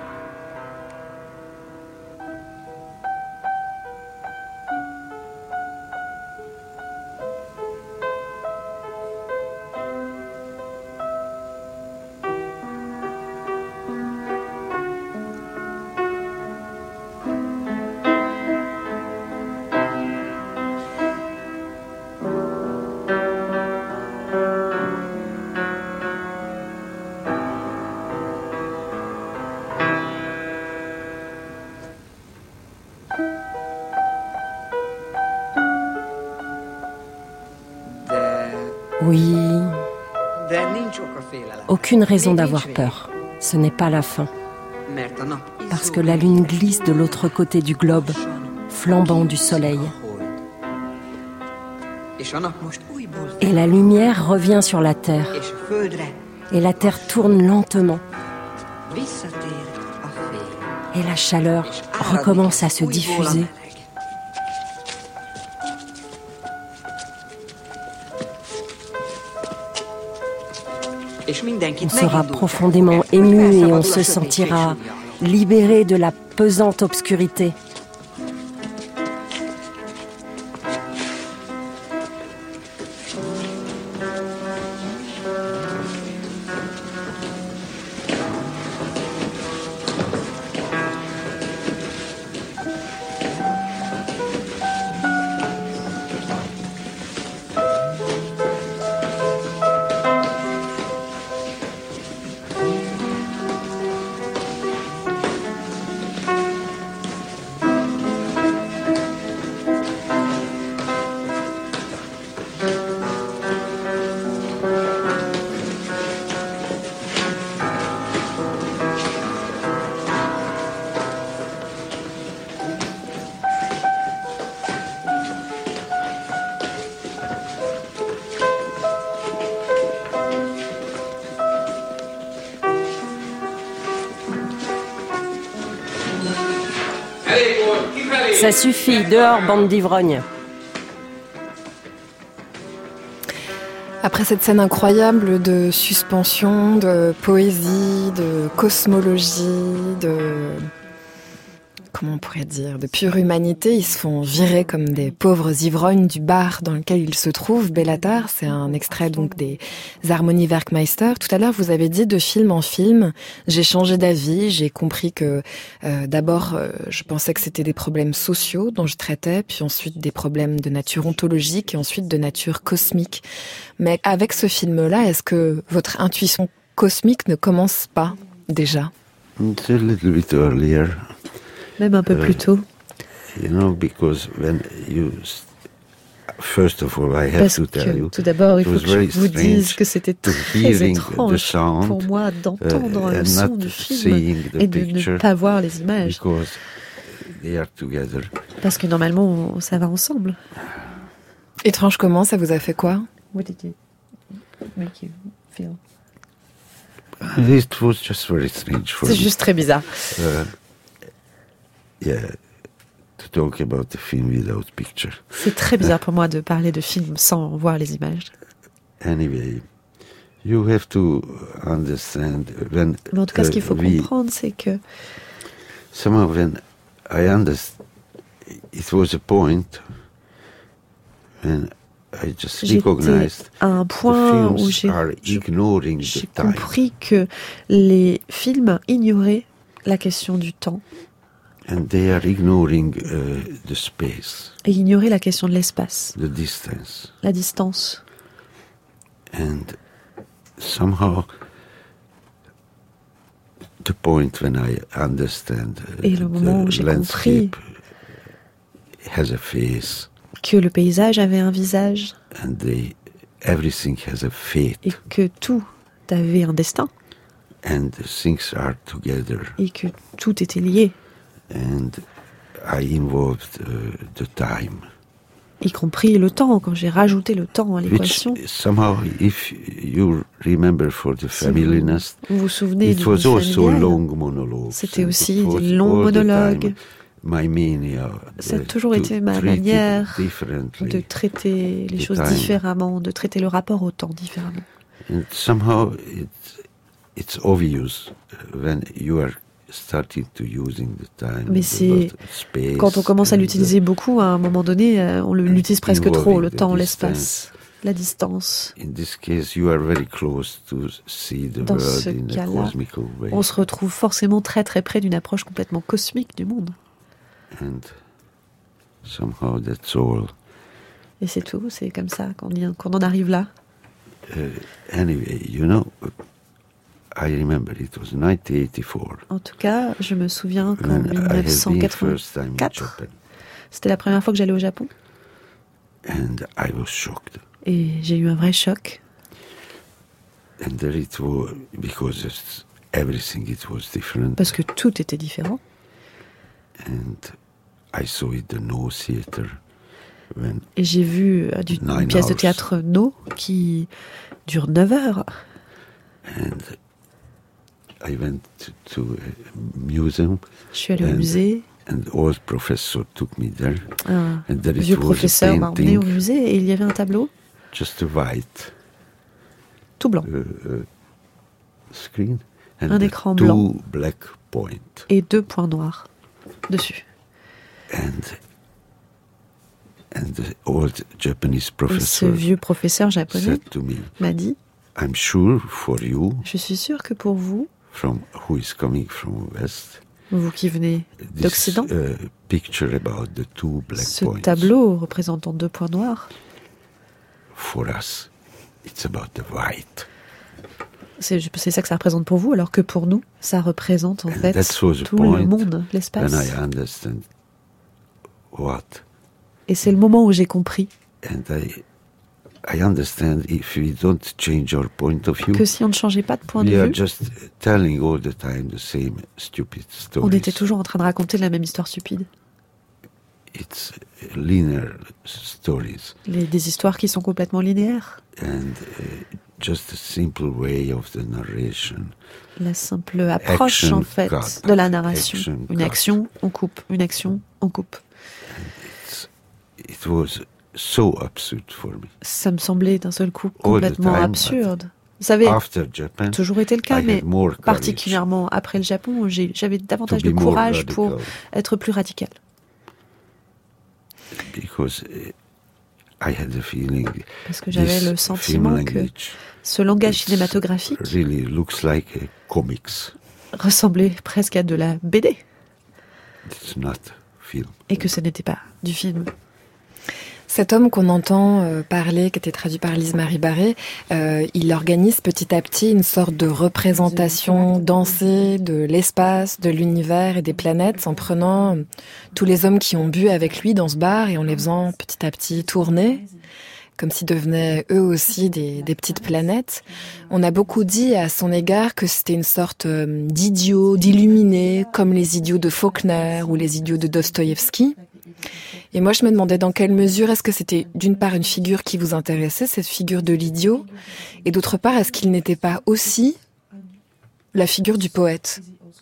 Speaker 7: Oui, aucune raison d'avoir peur. Ce n'est pas la fin. Parce que la lune glisse de l'autre côté du globe, flambant du soleil. Et la lumière revient sur la terre. Et la terre tourne lentement. Et la chaleur recommence à se diffuser. On sera profondément ému et on se sentira libéré de la pesante obscurité. Ça suffit, dehors, bande d'ivrognes.
Speaker 1: Après cette scène incroyable de suspension, de poésie, de cosmologie, de... comment on pourrait dire, de pure humanité, ils se font virer comme des pauvres ivrognes du bar dans lequel ils se trouvent. Bellatar, c'est un extrait donc des Harmonies Werkmeister. Tout à l'heure, vous avez dit de film en film, j'ai changé d'avis, j'ai compris que d'abord, je pensais que c'était des problèmes sociaux dont je traitais, puis ensuite des problèmes de nature ontologique et ensuite de nature cosmique. Mais avec ce film-là, est-ce que votre intuition cosmique ne commence pas déjà?
Speaker 3: It's a little bit earlier.
Speaker 5: Même un peu plus tôt.
Speaker 3: Because when you first of all, I have to tell you,
Speaker 5: tout d'abord, il faut que je vous dise que c'était très étrange pour moi d'entendre le son du film et de ne pas voir les images. Parce que normalement, ça va ensemble.
Speaker 1: Étrange comment? Ça vous a fait quoi?
Speaker 5: What did it make you feel?
Speaker 3: It was just very strange for me.
Speaker 5: C'est juste très bizarre.
Speaker 3: To talk about the film without picture.
Speaker 5: C'est très bizarre pour moi de parler de films sans voir les images.
Speaker 3: Anyway, you have to understand when.
Speaker 5: Mais en tout cas, ce qu'il faut comprendre, c'est que.
Speaker 3: Somehow, when I understand, it was a point when I just recognized
Speaker 5: à un point où j'ai compris que les films ignoraient la question du temps.
Speaker 3: And they are ignoring the space.
Speaker 5: Et ignorer la question de l'espace.
Speaker 3: The distance.
Speaker 5: La distance.
Speaker 3: And somehow the point when I understand
Speaker 5: et le moment où j'ai compris
Speaker 3: has a face.
Speaker 5: Que le paysage avait un visage.
Speaker 3: And everything has a fate.
Speaker 5: Et que tout avait un destin.
Speaker 3: And things are together.
Speaker 5: Et que tout était lié.
Speaker 3: And I involved the time.
Speaker 5: Y compris le temps, quand j'ai rajouté le temps à l'équation.
Speaker 3: Which somehow, if you remember for the family nest,
Speaker 5: vous vous souvenez
Speaker 3: it was also long monologues.
Speaker 5: C'était aussi des longs monologues.
Speaker 3: My mania,
Speaker 5: ça a toujours été ma manière de traiter les choses différemment, de traiter le rapport au temps différemment.
Speaker 3: And somehow it's obvious when you are starting to using the time.
Speaker 5: Mais c'est quand on commence à l'utiliser beaucoup, à un moment donné, on l'utilise presque trop, le temps, l'espace, la distance.
Speaker 3: In this case, you are very close to see the
Speaker 5: Dans
Speaker 3: world
Speaker 5: ce
Speaker 3: in a cosmical way.
Speaker 5: On se retrouve forcément très très près d'une approche complètement cosmique du monde.
Speaker 3: And somehow that's all.
Speaker 5: Et c'est tout, c'est comme ça qu'on en arrive là.
Speaker 3: Anyway, you know, I remember it was 1984.
Speaker 5: En tout cas, je me souviens qu'en 1984, c'était la première fois que j'allais au Japon.
Speaker 3: And I was shocked.
Speaker 5: Et j'ai eu un vrai choc.
Speaker 3: And there it was, because everything it was different.
Speaker 5: Parce que tout était différent.
Speaker 3: And I saw it the No Theater.
Speaker 5: Et j'ai vu une pièce de théâtre No qui dure 9 heures.
Speaker 3: And I went to a museum.
Speaker 5: Je suis allé au musée.
Speaker 3: And old professor took me there.
Speaker 5: Un vieux professeur m'a emmené au musée et il y avait un tableau.
Speaker 3: Just a white.
Speaker 5: Tout blanc.
Speaker 3: Screen. And
Speaker 5: un écran blanc.
Speaker 3: 2 black points.
Speaker 5: Et 2 points noirs dessus.
Speaker 3: And the old Japanese professor,
Speaker 5: et ce vieux professeur japonais m'a dit,
Speaker 3: I'm sure for you,
Speaker 5: je suis sûr que pour vous,
Speaker 3: who is coming from West,
Speaker 5: vous qui venez d'Occident,
Speaker 3: picture about the 2 black
Speaker 5: ce
Speaker 3: points,
Speaker 5: tableau représentant 2 points noirs,
Speaker 3: for us, it's about the white.
Speaker 5: C'est ça que ça représente pour vous, alors que pour nous, ça représente en fait tout le monde, l'espace.
Speaker 3: When I understand what.
Speaker 5: Et c'est le moment où j'ai compris.
Speaker 3: And I understand if we don't change our point of view,
Speaker 5: que si on ne changeait pas de point de vue,
Speaker 3: we are just telling all the time the same stupid stories.
Speaker 5: On était toujours en train de raconter la même histoire stupide.
Speaker 3: It's linear stories.
Speaker 5: Des histoires qui sont complètement linéaires.
Speaker 3: And just a simple way of the narration.
Speaker 5: La simple approche en fait de la narration. Une action, on coupe. Une action, on coupe.
Speaker 3: It was so absurd for me.
Speaker 5: Ça me semblait d'un seul coup complètement absurde. Ça avait toujours été le cas, mais particulièrement après le Japon, j'avais davantage de courage pour être plus radical. Parce que j'avais le sentiment que ce langage cinématographique ressemblait presque à de la BD. Et que ce n'était pas du film.
Speaker 1: Cet homme qu'on entend parler, qui était traduit par Lise-Marie Barré, il organise petit à petit une sorte de représentation dansée de l'espace, de l'univers et des planètes, en prenant tous les hommes qui ont bu avec lui dans ce bar et en les faisant petit à petit tourner, comme s'ils devenaient eux aussi des petites planètes. On a beaucoup dit à son égard que c'était une sorte d'idiot, d'illuminé, comme les idiots de Faulkner ou les idiots de Dostoïevski. Et moi, je me demandais dans quelle mesure est-ce que c'était d'une part une figure qui vous intéressait, cette figure de l'idiot, et d'autre part, est-ce qu'il n'était pas aussi la figure du poète?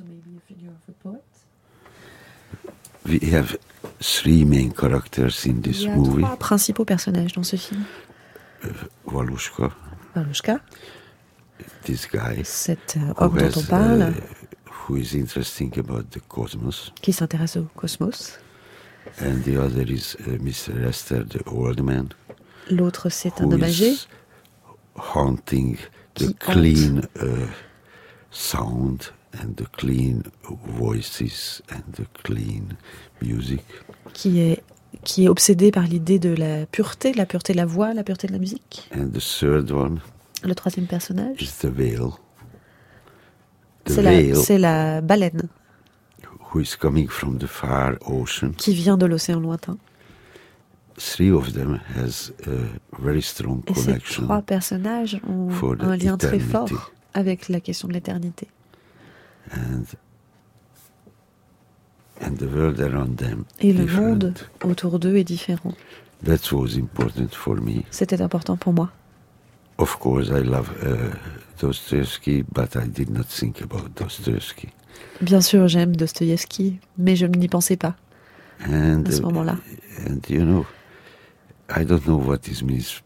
Speaker 3: We have 3 main characters in this movie.
Speaker 5: Il y a 3 principaux personnages dans ce film.
Speaker 3: Valushka. This guy.
Speaker 5: Cet homme dont on parle.
Speaker 3: Who is interesting about the cosmos.
Speaker 5: Qui s'intéresse au cosmos.
Speaker 3: And the other is Mr. Lester, the old man.
Speaker 5: L'autre, c'est un homme âgé.
Speaker 3: Haunting the clean sound and the clean voices and the clean music.
Speaker 5: Qui est obsédé par l'idée de la pureté de la voix, la pureté de la musique.
Speaker 3: And the third one.
Speaker 5: Le troisième personnage.
Speaker 3: Is the whale.
Speaker 5: C'est la baleine.
Speaker 3: Who is coming from the far ocean.
Speaker 5: Qui vient de l'océan lointain.
Speaker 3: Three of them has a very strong connection.
Speaker 5: Et ces trois personnages ont un lien très fort avec la question de l'éternité.
Speaker 3: And the world around them.
Speaker 5: Et le monde autour d'eux est différent.
Speaker 3: That was important for me.
Speaker 5: C'était important pour moi.
Speaker 3: Of course, I love Dostoevsky, but I did not think about Dostoevsky.
Speaker 5: Bien sûr, j'aime Dostoïevski, mais je n'y pensais pas à ce moment-là.
Speaker 3: And you know, I don't know what is means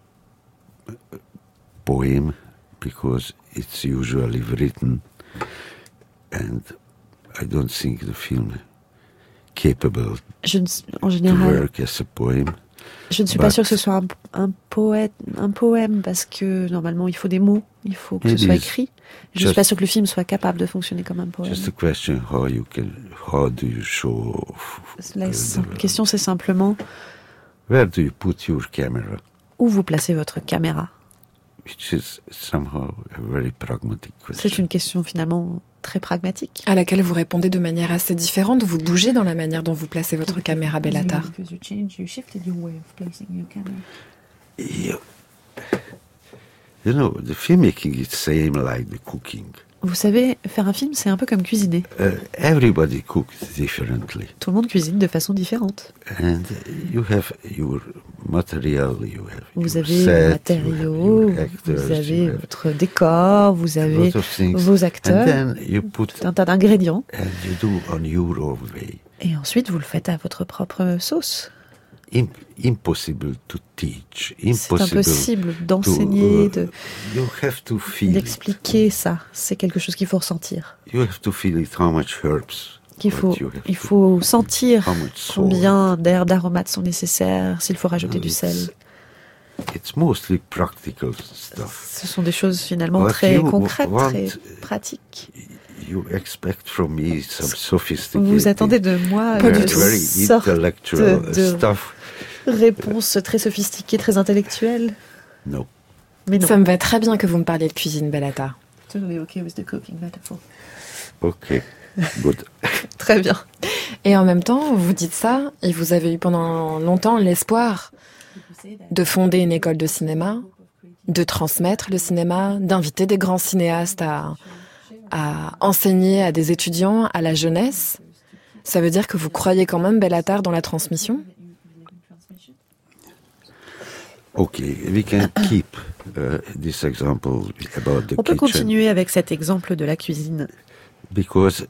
Speaker 3: poem, because it's usually written, and I don't think the film capable
Speaker 5: en général,
Speaker 3: to work as a poem.
Speaker 5: Je ne suis pas sûre que ce soit un poème, parce que normalement il faut des mots, il faut que ce soit écrit. Je ne suis pas sûre que le film soit capable de fonctionner comme un poème.
Speaker 3: Just a question, how do you show?
Speaker 5: La question c'est simplement
Speaker 3: where do you put your camera?
Speaker 5: Où vous placez votre caméra?
Speaker 3: Which is somehow a very pragmatic question.
Speaker 5: C'est une question finalement très pragmatique.
Speaker 1: À laquelle vous répondez de manière assez différente. Vous bougez dans la manière dont vous placez votre caméra, Bellatar.
Speaker 3: You know, the filmmaking is same like the cooking.
Speaker 5: Vous savez, faire un film, c'est un peu comme cuisiner.
Speaker 3: Everybody cooks differently.
Speaker 5: Tout le monde cuisine de façon différente.
Speaker 3: And you have your material,
Speaker 5: vous avez vos matériaux, vous avez votre décor, vous avez vos acteurs, un tas d'ingrédients.
Speaker 3: And you do on your own way.
Speaker 5: Et ensuite, vous le faites à votre propre sauce.
Speaker 3: Impossible to teach.
Speaker 5: C'est impossible d'enseigner, d'expliquer ça. C'est quelque chose qu'il faut ressentir.
Speaker 3: You have to feel it, how much herbs.
Speaker 5: Il faut sentir combien d'aromates sont nécessaires, s'il faut rajouter du sel.
Speaker 3: It's mostly practical stuff.
Speaker 5: Ce sont des choses finalement très concrètes, très pratiques.
Speaker 3: You expect from me some sophisticated,
Speaker 5: vous attendez de moi
Speaker 3: une sorte de
Speaker 5: réponse très sophistiquée, très intellectuelle?
Speaker 3: Non.
Speaker 5: Mais non.
Speaker 1: Ça me va très bien que vous me parliez de cuisine, Bellatar.
Speaker 5: Totally okay with the cooking metaphor.
Speaker 3: Ok, good.
Speaker 5: Très bien.
Speaker 1: Et en même temps, vous dites ça, et vous avez eu pendant longtemps l'espoir de fonder une école de cinéma, de transmettre le cinéma, d'inviter des grands cinéastes à enseigner à des étudiants, à la jeunesse. Ça veut dire que vous croyez quand même, Bellatar, dans la transmission?
Speaker 3: Okay, we can keep this example about the
Speaker 5: On peut
Speaker 3: kitchen.
Speaker 5: continuer avec cet exemple de la cuisine.
Speaker 3: Because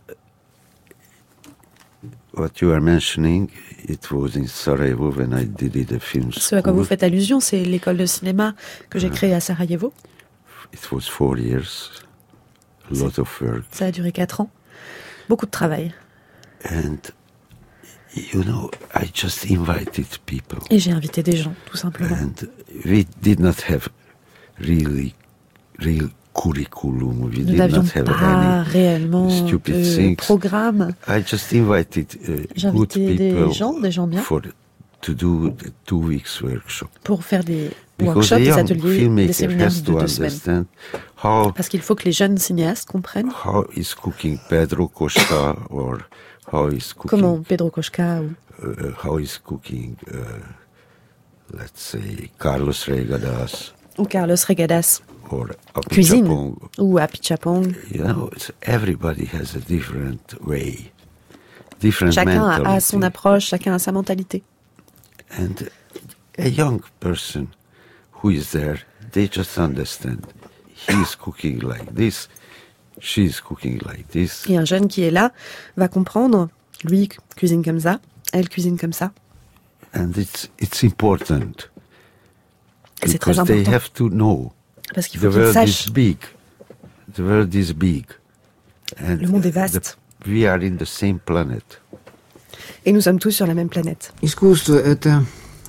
Speaker 3: what you are mentioning, it was in Sarajevo when I did a film school.
Speaker 5: Ce à quoi vous faites allusion, c'est l'école de cinéma que j'ai créée à Sarajevo.
Speaker 3: It was 4 years. A lot of work.
Speaker 5: Ça a duré 4 ans. Beaucoup de travail.
Speaker 3: And, you know, I just invited people.
Speaker 5: Et j'ai invité des gens, tout simplement.
Speaker 3: And we did not have real curriculum. We
Speaker 5: Nous
Speaker 3: did
Speaker 5: n'avions
Speaker 3: not have
Speaker 5: pas
Speaker 3: any
Speaker 5: réellement
Speaker 3: stupid
Speaker 5: de
Speaker 3: things.
Speaker 5: programme.
Speaker 3: I just invited good people
Speaker 5: des gens bien,
Speaker 3: to do the 2 weeks workshop.
Speaker 5: Pour faire des
Speaker 3: Because
Speaker 5: workshops,
Speaker 3: the
Speaker 5: des
Speaker 3: young
Speaker 5: ateliers, des séminaires
Speaker 3: filmmaker has
Speaker 5: de
Speaker 3: to
Speaker 5: 2 semaines.
Speaker 3: understand how
Speaker 5: Parce qu'il faut que les jeunes cinéastes comprennent
Speaker 3: how is cooking Pedro Costa or how is cooking
Speaker 5: comment Pedro Koška ou
Speaker 3: how is cooking let's say Carlos Regadas
Speaker 5: or
Speaker 3: Apichatpong
Speaker 5: cuisine ou Apichatpong.
Speaker 3: You know, everybody has a different way, different
Speaker 5: chacun
Speaker 3: mentality.
Speaker 5: a son approche, chacun a sa mentalité.
Speaker 3: And a young person who is there, they just understand. He is cooking like this, she is cooking like this.
Speaker 5: Et un jeune qui est là va comprendre, lui cuisine comme ça, elle cuisine comme ça.
Speaker 3: And it's important.
Speaker 5: Et c'est très
Speaker 3: because
Speaker 5: important.
Speaker 3: they have to know.
Speaker 5: Parce qu'il faut
Speaker 3: The
Speaker 5: qu'ils
Speaker 3: world
Speaker 5: sachent.
Speaker 3: is big. The world is big. And
Speaker 5: Le monde est vaste.
Speaker 3: we are in the same planet.
Speaker 5: Et nous sommes tous sur la même planète.
Speaker 6: Искусство — это,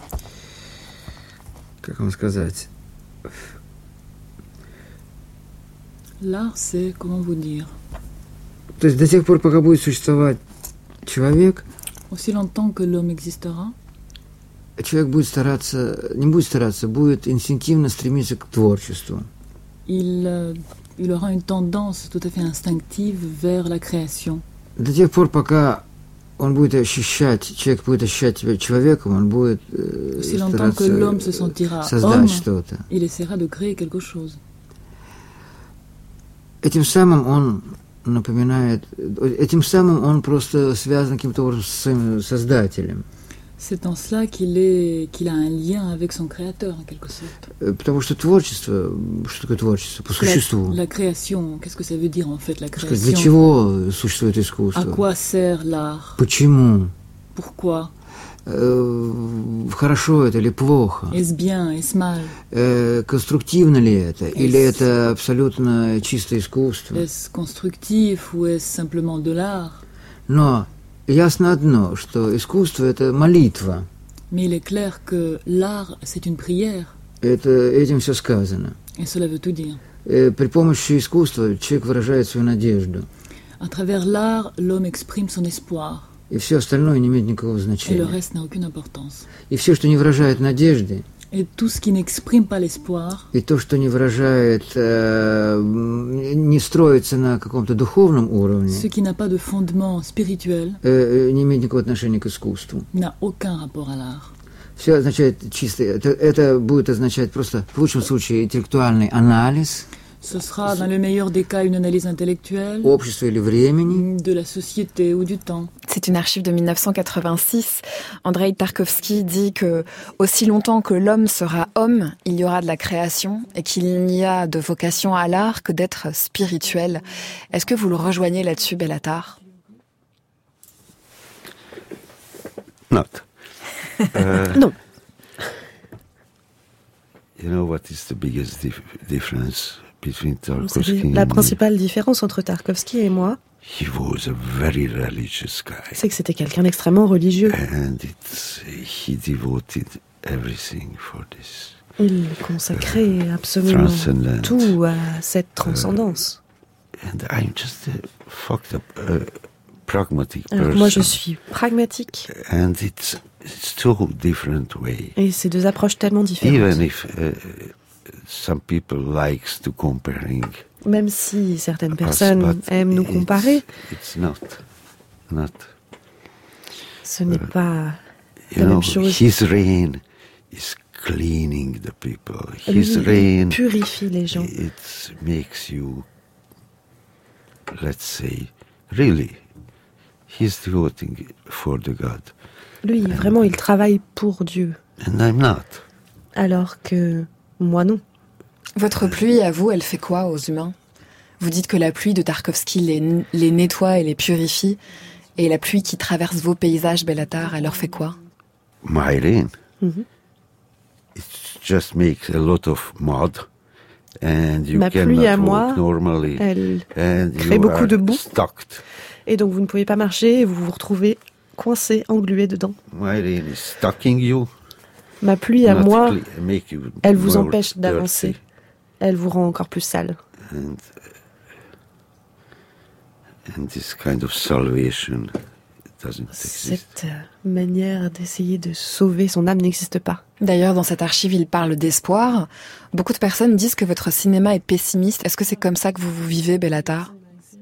Speaker 6: как вам сказать?
Speaker 8: L'art, c'est, comment vous dire, То есть до тех пор, пока будет существовать человек,
Speaker 9: aussi longtemps que l'homme existera,
Speaker 8: человек будет инстинктивно стремиться к творчеству.
Speaker 9: Il aura une tendance tout à fait instinctive vers la création.
Speaker 8: До тех пор, пока человек будет ощущать себя человеком, он будет стараться создать что-то.
Speaker 9: Il essaiera de créer quelque chose.
Speaker 8: Этим самым он просто связан каким-то образом с своим создателем.
Speaker 9: C'est en cela qu'il a un lien avec son créateur, en quelque sorte.
Speaker 8: Потому что творчество, что такое творчество? По существу.
Speaker 9: La création, qu'est-ce que ça veut dire en fait, la création?
Speaker 8: Для чего существует искусство?
Speaker 9: À quoi sert l'art?
Speaker 8: Почему?
Speaker 9: Pourquoi?
Speaker 8: Хорошо это или плохо?
Speaker 9: Est-ce bien, est-ce mal?
Speaker 8: Конструктивно ли это? Или это абсолютно чистое искусство?
Speaker 9: Est-ce constructif ou est-ce simplement de l'art?
Speaker 8: Но ясно одно, что искусство – это молитва.
Speaker 9: Mais il est clair que l'art, c'est une prière.
Speaker 8: Этим все сказано.
Speaker 9: Et cela veut tout dire.
Speaker 8: При помощи искусства человек выражает свою надежду.
Speaker 9: À travers l'art, l'homme exprime son espoir.
Speaker 8: И все остальное не имеет никакого
Speaker 9: Et le
Speaker 8: значения.
Speaker 9: reste n'a aucune importance.
Speaker 8: И все, что не выражает надежды,
Speaker 9: Et tout ce qui n'exprime pas l'espoir,
Speaker 8: и то, что не выражает, не строится на каком-то духовном уровне,
Speaker 9: ce qui n'a pas de fondement spirituel,
Speaker 8: не имеет никакого отношения к искусству.
Speaker 9: n'a aucun rapport à l'art.
Speaker 8: Все означает чисто, это будет означать просто, в лучшем случае, интеллектуальный анализ
Speaker 9: Ce sera dans le meilleur des cas une analyse intellectuelle
Speaker 8: общества или времени.
Speaker 9: de la société ou du temps.
Speaker 1: C'est une archive de 1986. Andrei Tarkovsky dit que aussi longtemps que l'homme sera homme, il y aura de la création et qu'il n'y a de vocation à l'art que d'être spirituel. Est-ce que vous le rejoignez là-dessus, Bellatar?
Speaker 3: Not.
Speaker 5: Non.
Speaker 3: You know what is the biggest difference between
Speaker 5: Vous savez,
Speaker 3: Tarkovsky
Speaker 5: la
Speaker 3: and
Speaker 5: principale différence entre Tarkovsky et moi,
Speaker 3: he was a very religious guy.
Speaker 5: c'est que c'était quelqu'un d'extrêmement religieux.
Speaker 3: And he devoted everything for this.
Speaker 5: Il consacrait absolument tout à cette transcendance.
Speaker 3: And I'm just a fucked up pragmatic
Speaker 5: Alors
Speaker 3: person.
Speaker 5: moi, je suis pragmatique.
Speaker 3: And it's two different ways.
Speaker 5: Et c'est deux approches tellement différentes.
Speaker 3: Even if some people likes to comparing.
Speaker 5: Même si certaines personnes aiment nous comparer,
Speaker 3: it's not.
Speaker 5: Ce n'est pas la même chose.
Speaker 3: His reign is cleaning the people. His
Speaker 5: Lui,
Speaker 3: reign
Speaker 5: purifie les gens.
Speaker 3: It makes you, let's say, really, he's devoting for the God.
Speaker 5: Lui, vraiment, il travaille pour Dieu.
Speaker 3: And I'm not.
Speaker 5: Alors que moi, non.
Speaker 1: Votre pluie, à vous, elle fait quoi aux humains? Vous dites que la pluie de Tarkovsky les nettoie et les purifie. Et la pluie qui traverse vos paysages, Bellatar, elle leur fait quoi?
Speaker 3: My rain. It just makes a lot of mud. And you
Speaker 5: Ma pluie à moi,
Speaker 3: normally,
Speaker 5: elle
Speaker 3: and
Speaker 5: crée beaucoup de boue.
Speaker 3: Stuck.
Speaker 5: Et donc vous ne pouvez pas marcher et vous vous retrouvez coincé, englué dedans.
Speaker 3: My rain is stucking you.
Speaker 5: Ma pluie à moi, elle vous
Speaker 3: more
Speaker 5: empêche d'avancer.
Speaker 3: dirty.
Speaker 5: Elle vous rend encore plus sale.
Speaker 3: And this kind of salvation doesn't exist.
Speaker 5: Cette manière d'essayer de sauver son âme n'existe pas.
Speaker 1: D'ailleurs, dans cette archive, il parle d'espoir. Beaucoup de personnes disent que votre cinéma est pessimiste. Est-ce que c'est comme ça que vous vivez, Bellatar?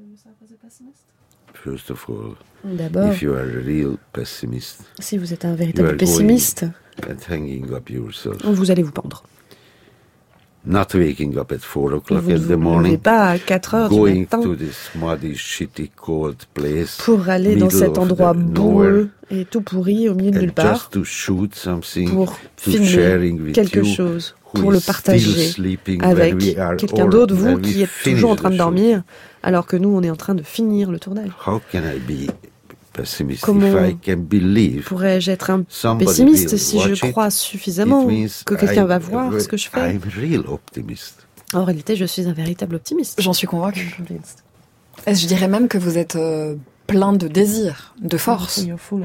Speaker 3: First of all,
Speaker 5: D'abord,
Speaker 3: if you are a real pessimist,
Speaker 5: si vous êtes un véritable pessimiste,
Speaker 3: and hanging up yourself.
Speaker 5: Vous allez vous pendre.
Speaker 3: Not waking up at 4 o'clock
Speaker 5: Vous
Speaker 3: in
Speaker 5: ne
Speaker 3: the
Speaker 5: vous levez
Speaker 3: morning,
Speaker 5: pas à 4 heures du
Speaker 3: going
Speaker 5: matin
Speaker 3: to this muddy, shitty, cold place,
Speaker 5: pour aller dans
Speaker 3: middle
Speaker 5: cet
Speaker 3: of
Speaker 5: endroit
Speaker 3: the
Speaker 5: boueux et tout pourri au milieu de nulle
Speaker 3: and
Speaker 5: part
Speaker 3: just to shoot something,
Speaker 5: pour
Speaker 3: to sharing
Speaker 5: filmer
Speaker 3: with
Speaker 5: quelque
Speaker 3: you,
Speaker 5: chose,
Speaker 3: who
Speaker 5: pour le
Speaker 3: is
Speaker 5: partager
Speaker 3: still sleeping
Speaker 5: avec
Speaker 3: when we are
Speaker 5: quelqu'un
Speaker 3: all-
Speaker 5: d'autre, vous
Speaker 3: when we
Speaker 5: qui êtes
Speaker 3: finish
Speaker 5: toujours en train
Speaker 3: the
Speaker 5: de
Speaker 3: show.
Speaker 5: dormir, alors que nous on est en train de finir le tournage.
Speaker 3: How can I be pessimist
Speaker 5: Comment
Speaker 3: if I can believe
Speaker 5: Pourrais-je être un
Speaker 3: somebody
Speaker 5: pessimiste
Speaker 3: will
Speaker 5: si
Speaker 3: watch
Speaker 5: je
Speaker 3: it?
Speaker 5: crois suffisamment
Speaker 3: It means
Speaker 5: que quelqu'un va
Speaker 3: I'm
Speaker 5: voir ce que je fais?
Speaker 3: I'm real optimist.
Speaker 5: En réalité, je suis un véritable optimiste.
Speaker 1: J'en suis convaincue. Je dirais même que vous êtes plein de désirs, de force.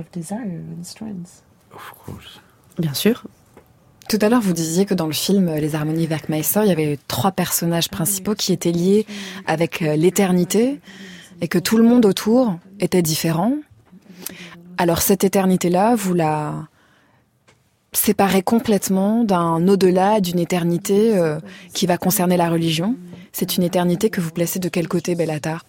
Speaker 3: Of course.
Speaker 5: Bien sûr.
Speaker 1: Tout à l'heure, vous disiez que dans le film Les Harmonies Werkmeister, il y avait 3 personnages principaux qui étaient liés avec l'éternité, et que tout le monde autour était différent, alors cette éternité-là, vous la séparez complètement d'un au-delà, d'une éternité qui va concerner la religion. C'est une éternité que vous placez de quel côté, Bellatar?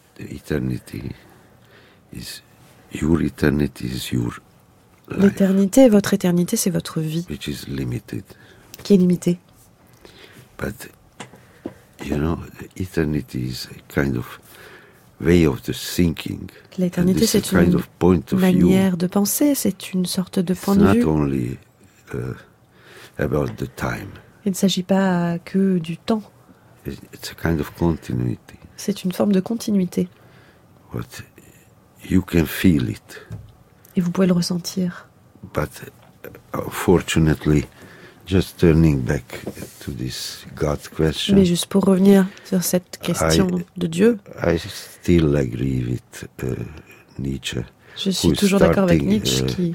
Speaker 5: L'éternité, votre éternité, c'est votre vie, qui est limitée.
Speaker 3: But, you know, eternity is a kind of way of the thinking.
Speaker 5: L'éternité, c'est une manière de penser, c'est une sorte de point de vue.
Speaker 3: It's not only about the time.
Speaker 5: Il ne s'agit pas que du temps.
Speaker 3: It's a kind of continuity.
Speaker 5: C'est une forme de continuité.
Speaker 3: But you can feel it.
Speaker 5: Et vous pouvez le ressentir.
Speaker 3: But fortunately, just turning back to this God question.
Speaker 5: Mais juste pour revenir sur cette question de Dieu.
Speaker 3: I still agree with Nietzsche.
Speaker 5: Je suis toujours d'accord avec Nietzsche qui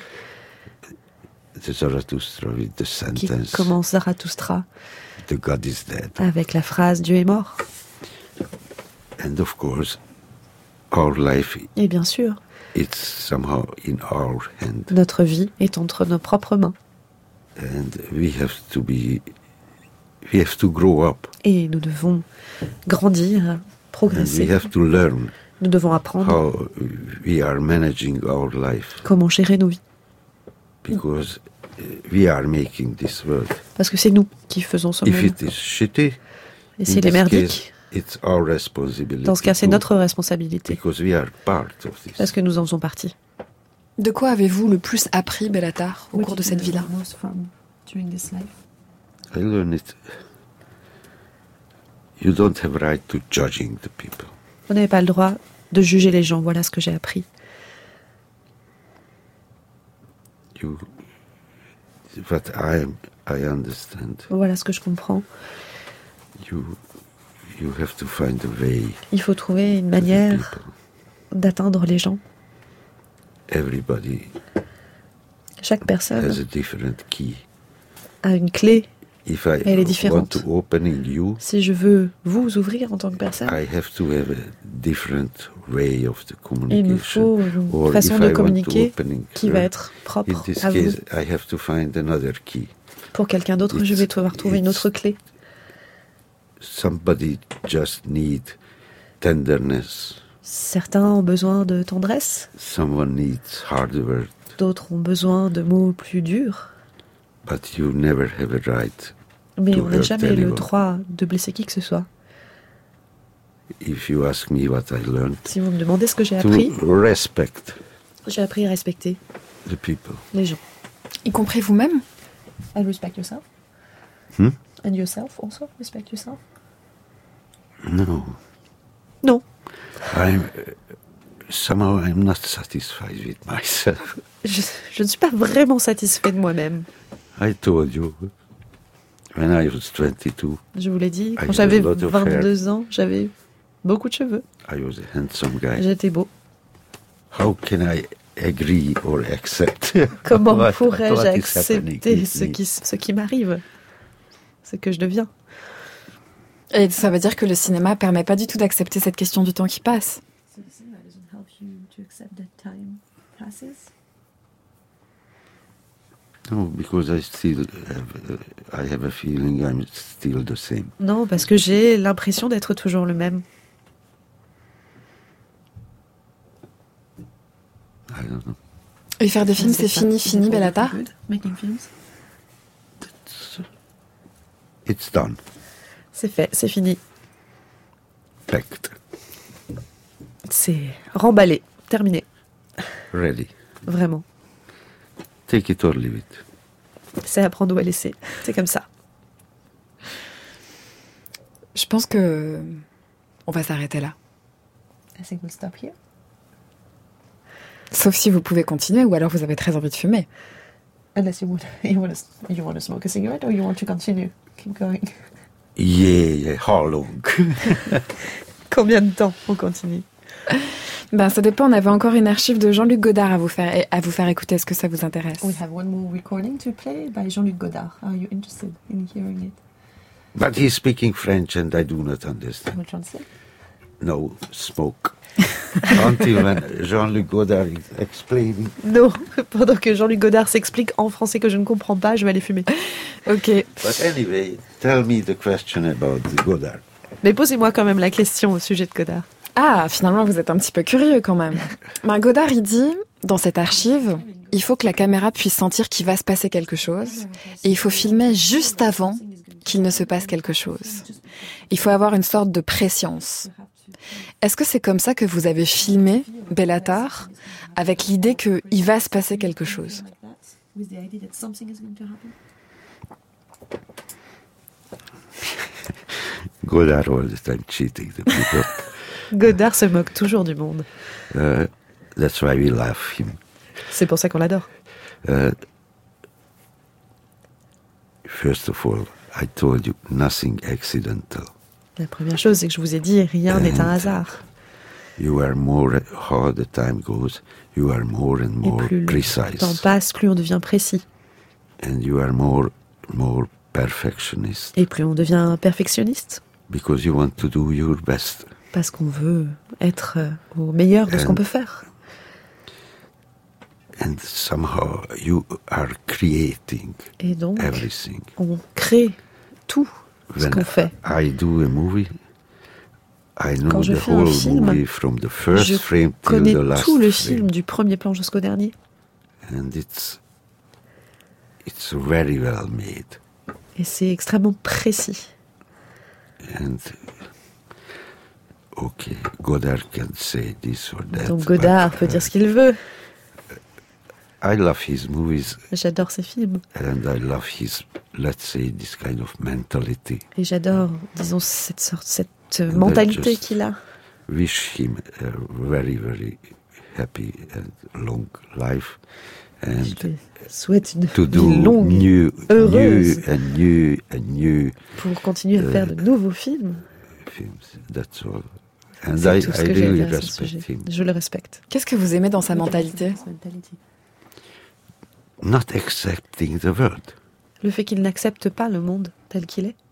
Speaker 5: commence Zarathustra
Speaker 3: The God is dead.
Speaker 5: Avec la phrase Dieu est mort.
Speaker 3: And of course, our life,
Speaker 5: et bien sûr,
Speaker 3: it's somehow in our hand.
Speaker 5: Notre vie est entre nos propres mains.
Speaker 3: And we have to grow up.
Speaker 5: Et nous devons grandir, progresser.
Speaker 3: And we have to learn.
Speaker 5: Nous devons apprendre
Speaker 3: how we are managing our life.
Speaker 5: Comment gérer nos vies.
Speaker 3: Because we are making this world.
Speaker 5: Parce que c'est nous qui faisons ce monde.
Speaker 3: If it is shitty,
Speaker 5: et s'il est merdique,
Speaker 3: it's our responsibility.
Speaker 5: Dans ce cas, c'est notre responsabilité.
Speaker 3: Because we are part of this.
Speaker 5: Parce que nous en faisons partie.
Speaker 1: De quoi avez-vous le plus appris, Bellatar, au cours de cette vie-là?
Speaker 3: I learned it. You don't have right to judging the people.
Speaker 5: Vous n'avez pas le droit de juger les gens. Voilà ce que j'ai appris.
Speaker 3: But I understand.
Speaker 5: Voilà ce que je comprends.
Speaker 3: You have to find a way.
Speaker 5: Il faut trouver une manière d'atteindre les gens.
Speaker 3: Everybody.
Speaker 5: Chaque personne
Speaker 3: has a different key.
Speaker 5: A une clé. Elle est différente.
Speaker 3: Want to opening you,
Speaker 5: si je veux vous ouvrir en tant que personne,
Speaker 3: I have to have a different way of the communication.
Speaker 5: Il me faut une façon de communiquer qui va être propre à vous.
Speaker 3: I have to find another key.
Speaker 5: Pour quelqu'un d'autre, je vais devoir trouver une autre clé.
Speaker 3: Somebody just need tenderness.
Speaker 5: Certains ont besoin de tendresse.
Speaker 3: Someone needs hard words.
Speaker 5: D'autres ont besoin de mots plus durs.
Speaker 3: But you never have a right.
Speaker 5: Mais on n'a jamais le droit de blesser qui que ce soit.
Speaker 3: If you ask me what I learned,
Speaker 5: si vous me demandez ce que j'ai appris, j'ai appris à respecter
Speaker 3: the people.
Speaker 5: Les gens.
Speaker 1: Y compris vous-même?
Speaker 5: And respect yourself. And yourself also respect yourself.
Speaker 3: No.
Speaker 5: Non.
Speaker 3: Somehow I'm not satisfied with myself.
Speaker 5: Je ne suis pas vraiment satisfait de moi-même.
Speaker 3: I told you, when I was 22.
Speaker 5: Je vous l'ai dit, quand j'avais 22 ans, j'avais beaucoup de cheveux.
Speaker 3: I was a handsome guy.
Speaker 5: J'étais beau.
Speaker 3: How can I agree or accept?
Speaker 5: Comment pourrais-je accepter ce qui m'arrive, ce que je deviens?
Speaker 1: Et ça veut dire que le cinéma permet pas du tout d'accepter cette question du temps qui passe.
Speaker 3: No, because I have a feeling I'm still the same.
Speaker 5: Non, parce que j'ai l'impression d'être toujours le même.
Speaker 3: I don't know.
Speaker 1: Et faire des films, c'est fini, Bellatar?
Speaker 5: Making films.
Speaker 3: It's done.
Speaker 5: C'est fait, c'est fini.
Speaker 3: Packed.
Speaker 5: C'est remballé, terminé.
Speaker 3: Ready.
Speaker 5: Vraiment.
Speaker 3: Take it or leave it.
Speaker 5: C'est à prendre ou à laisser. C'est comme ça.
Speaker 1: Je pense que on va s'arrêter là.
Speaker 5: I think we'll stop here.
Speaker 1: Sauf si vous pouvez continuer, ou alors vous avez très envie de fumer.
Speaker 5: Unless you want to smoke a cigarette or you want to continue. Keep going.
Speaker 3: Yeah, how long?
Speaker 5: Combien de temps on continue?
Speaker 1: Ben, ça dépend. On avait encore une archive de Jean-Luc Godard à vous faire écouter. Est-ce que ça vous intéresse?
Speaker 5: We have one more recording to play by Jean-Luc Godard. Are you interested in hearing it?
Speaker 3: But he's speaking French and I do not understand.
Speaker 5: Will translate?
Speaker 3: No, smoke. Until when Jean-Luc Godard is explaining.
Speaker 5: Non, pendant que Jean-Luc Godard s'explique en français que je ne comprends pas, je vais aller fumer.
Speaker 1: Ok.
Speaker 3: But anyway, tell me the question about Godard.
Speaker 5: Mais posez-moi quand même la question au sujet de Godard.
Speaker 1: Ah, finalement, vous êtes un petit peu curieux quand même. Godard, il dit, dans cette archive, il faut que la caméra puisse sentir qu'il va se passer quelque chose, et il faut filmer juste avant qu'il ne se passe quelque chose. Il faut avoir une sorte de prescience. Est-ce que c'est comme ça que vous avez filmé Béla Tarr, avec l'idée qu'il va se passer quelque chose?
Speaker 3: Godard all the time cheating the people.
Speaker 5: Godard se moque toujours du monde.
Speaker 3: That's why we love him.
Speaker 5: C'est pour ça qu'on l'adore.
Speaker 3: First of all, I told you nothing accidental.
Speaker 5: La première chose, c'est que je vous ai dit, rien n'est un hasard.
Speaker 3: You are more, how the time goes, you are more and more precise.
Speaker 5: Plus le temps passe, plus on devient précis.
Speaker 3: And you are more perfectionist.
Speaker 5: Et plus on devient perfectionniste.
Speaker 3: Because you want to do your best.
Speaker 5: Parce qu'on veut être au meilleur de ce qu'on peut faire.
Speaker 3: And somehow you are creating
Speaker 5: et donc,
Speaker 3: everything.
Speaker 5: On crée tout ce qu'on fait.
Speaker 3: I do a movie, I know
Speaker 5: Quand je
Speaker 3: the
Speaker 5: fais
Speaker 3: whole
Speaker 5: un film,
Speaker 3: movie from the first frame
Speaker 5: je connais
Speaker 3: till the last
Speaker 5: tout le
Speaker 3: frame.
Speaker 5: film du premier plan jusqu'au dernier.
Speaker 3: And it's very well made.
Speaker 5: Et c'est extrêmement précis.
Speaker 3: And okay, Godard can say this or that.
Speaker 5: Donc Godard peut dire ce qu'il veut.
Speaker 3: I love his movies.
Speaker 5: J'adore ses films.
Speaker 3: And I love his, let's say, this kind of mentality.
Speaker 5: Et j'adore, disons, cette mentalité qu'il a.
Speaker 3: Wish him a very, very happy and long life. And
Speaker 5: je lui souhaite une
Speaker 3: to
Speaker 5: vie
Speaker 3: do
Speaker 5: longue, heureuse.
Speaker 3: New.
Speaker 5: Pour continuer à faire de nouveaux films.
Speaker 3: That's all. And I really respect him.
Speaker 5: Je le respecte.
Speaker 1: Qu'est-ce que vous aimez dans sa mentalité?
Speaker 3: Not accepting the world.
Speaker 5: Le fait qu'il n'accepte pas le monde tel qu'il est.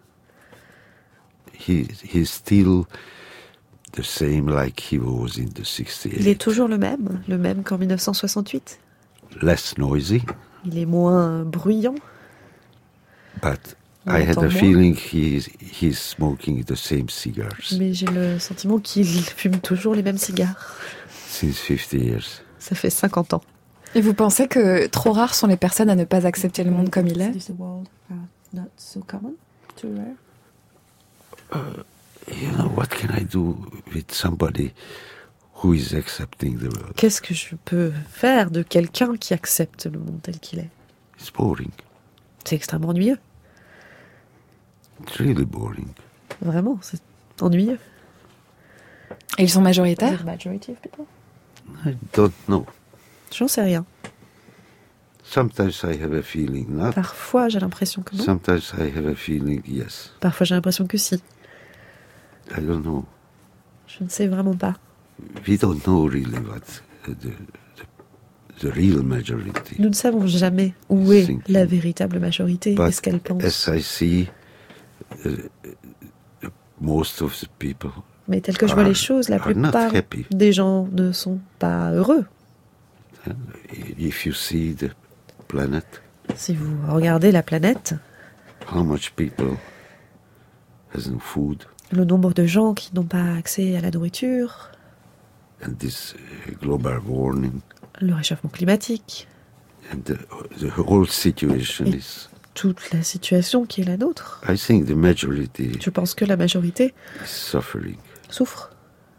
Speaker 3: He's still the same like he was in the 68.
Speaker 5: Il est toujours le même qu'en 1968.
Speaker 3: Less noisy.
Speaker 5: Il est moins bruyant.
Speaker 3: But I had a feeling he's smoking the same cigars.
Speaker 5: Mais j'ai le sentiment qu'il fume toujours les mêmes cigares.
Speaker 3: Since 50 years.
Speaker 5: Ça fait 50 ans.
Speaker 1: Et vous pensez que trop rares sont les personnes à ne pas accepter le monde comme il est?
Speaker 3: You know, what can I do with somebody who is accepting the world?
Speaker 5: Qu'est-ce que je peux faire de quelqu'un qui accepte le monde tel qu'il est?
Speaker 3: It's boring.
Speaker 5: C'est extrêmement ennuyeux.
Speaker 3: It's really boring.
Speaker 5: Vraiment, c'est ennuyeux.
Speaker 1: Et ils sont majoritaires?
Speaker 3: I don't know.
Speaker 5: J'en sais rien.
Speaker 3: Sometimes I have a feeling not.
Speaker 5: Parfois, j'ai l'impression que non.
Speaker 3: Sometimes I have a feeling yes.
Speaker 5: Parfois, j'ai l'impression que si.
Speaker 3: I don't know.
Speaker 5: Je ne sais vraiment pas.
Speaker 3: We don't know really what the real majority.
Speaker 5: Nous ne savons jamais où est la véritable majorité et ce qu'elle pense.
Speaker 3: As I see, most of the people.
Speaker 5: Mais tel que je vois les choses, la plupart des gens ne sont pas heureux.
Speaker 3: If you see the planet,
Speaker 5: si vous regardez la planète,
Speaker 3: how much people has no food,
Speaker 5: le nombre de gens qui n'ont pas accès à la nourriture,
Speaker 3: and this global warming,
Speaker 5: le réchauffement climatique,
Speaker 3: and the whole situation is
Speaker 5: toute la situation qui est la nôtre.
Speaker 3: I think the majority
Speaker 5: je pense que la majorité
Speaker 3: souffre.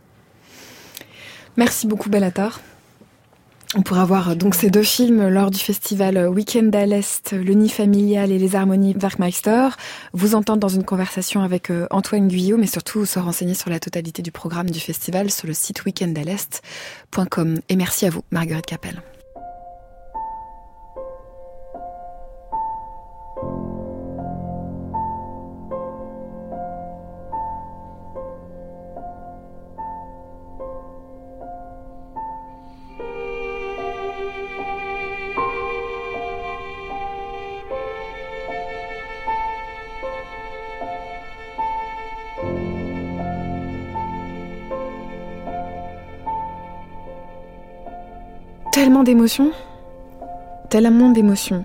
Speaker 1: Merci beaucoup Béla Tarr. On pourra voir donc ces deux films lors du festival Week-end à l'Est, Le Nid familial et Les harmonies Werkmeister. Vous entendre dans une conversation avec Antoine Guyot, mais surtout se renseigner sur la totalité du programme du festival sur le site weekendalest.com. Et merci à vous, Marguerite Capel. tellement d'émotions. Tellement d'émotions.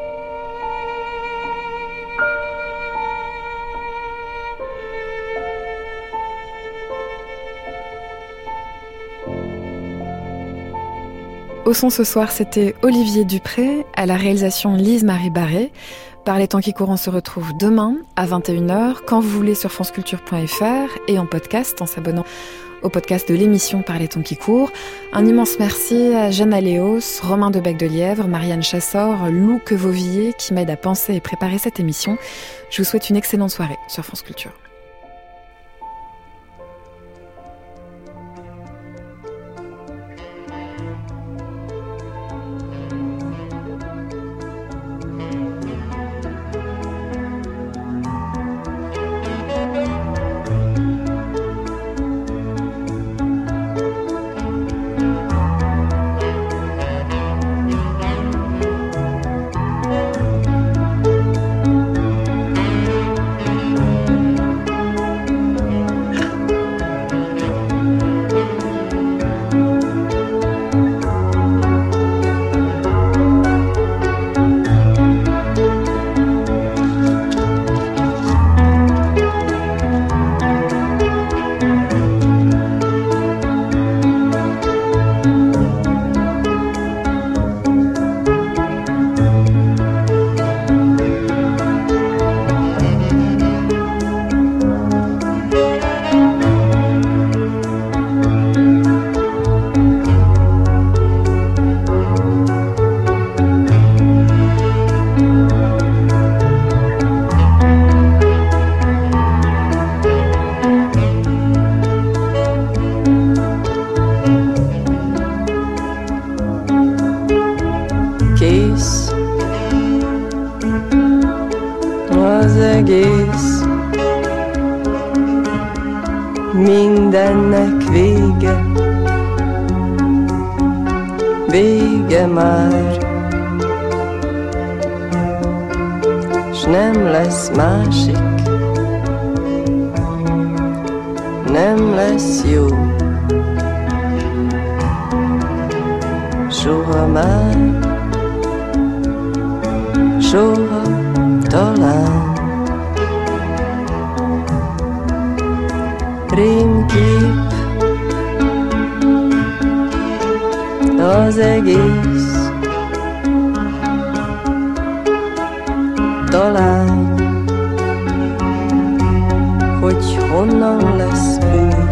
Speaker 1: Au son ce soir, c'était Olivier Dupré, à la réalisation Lise-Marie Barré. Par les temps qui courent, on se retrouve demain à 21h, quand vous voulez sur franceculture.fr et en podcast, en s'abonnant au podcast de l'émission Par les temps qui courent. Un immense merci à Jeanne Aléos, Romain de Bec-de-Lièvre, Marianne Chassor, Lou Quevauviller qui m'aident à penser et préparer cette émission. Je vous souhaite une excellente soirée sur France Culture.
Speaker 10: Mindennek vége, vége már, s nem lesz másik, nem lesz jó, soha már, soha talán. Rémkép az egész, talán, hogy honnan lesz új,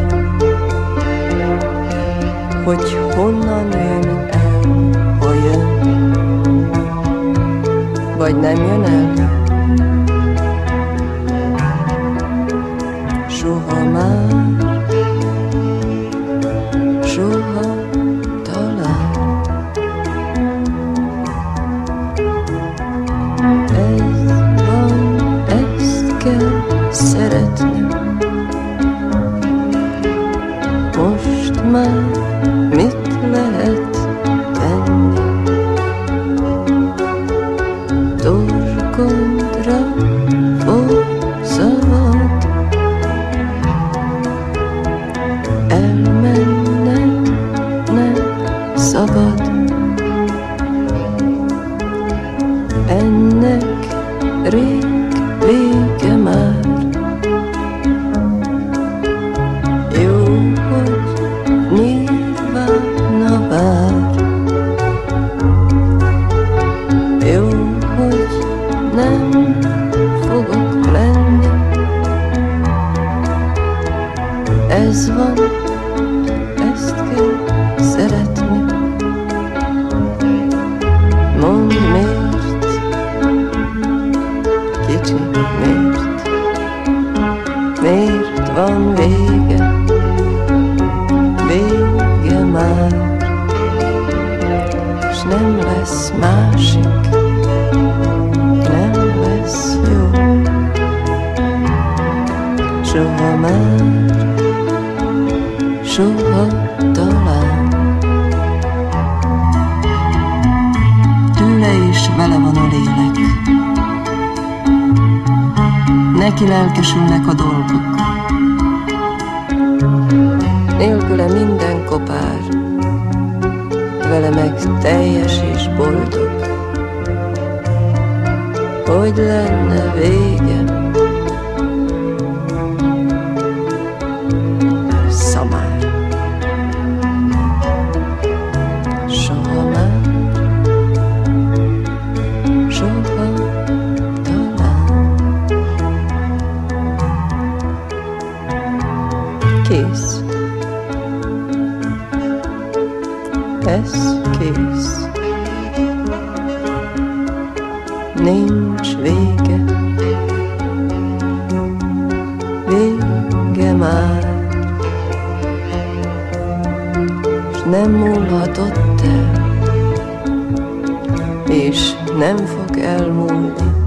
Speaker 10: hogy honnan jön el, ha jön, vagy nem jön el. Soha már, soha talán. Ez van, ezt kell szeretni. Most már mit lehet tenni? Torkodra fog szabad elmenned, nem szabad. Ennek rég vége már. Jó, hogy nirvána vár. Jó, hogy nem fogok lenni. Ez van, ezt kell szeretni. Mondd miért, kicsi miért, miért van vége, vége már, s nem lesz másik, nem lesz jó, soha már, soha talán. Tőle is vele van a lélek, neki lelkesülnek a dolgok, nélküle minden kopár, vele meg teljes és boldog, hogy lenne vége. Szamár. Soha már, soha talán. Kész. Ez kész. Nincs vége. Vége már. S nem múlhatott el, és nem fog elmúlni.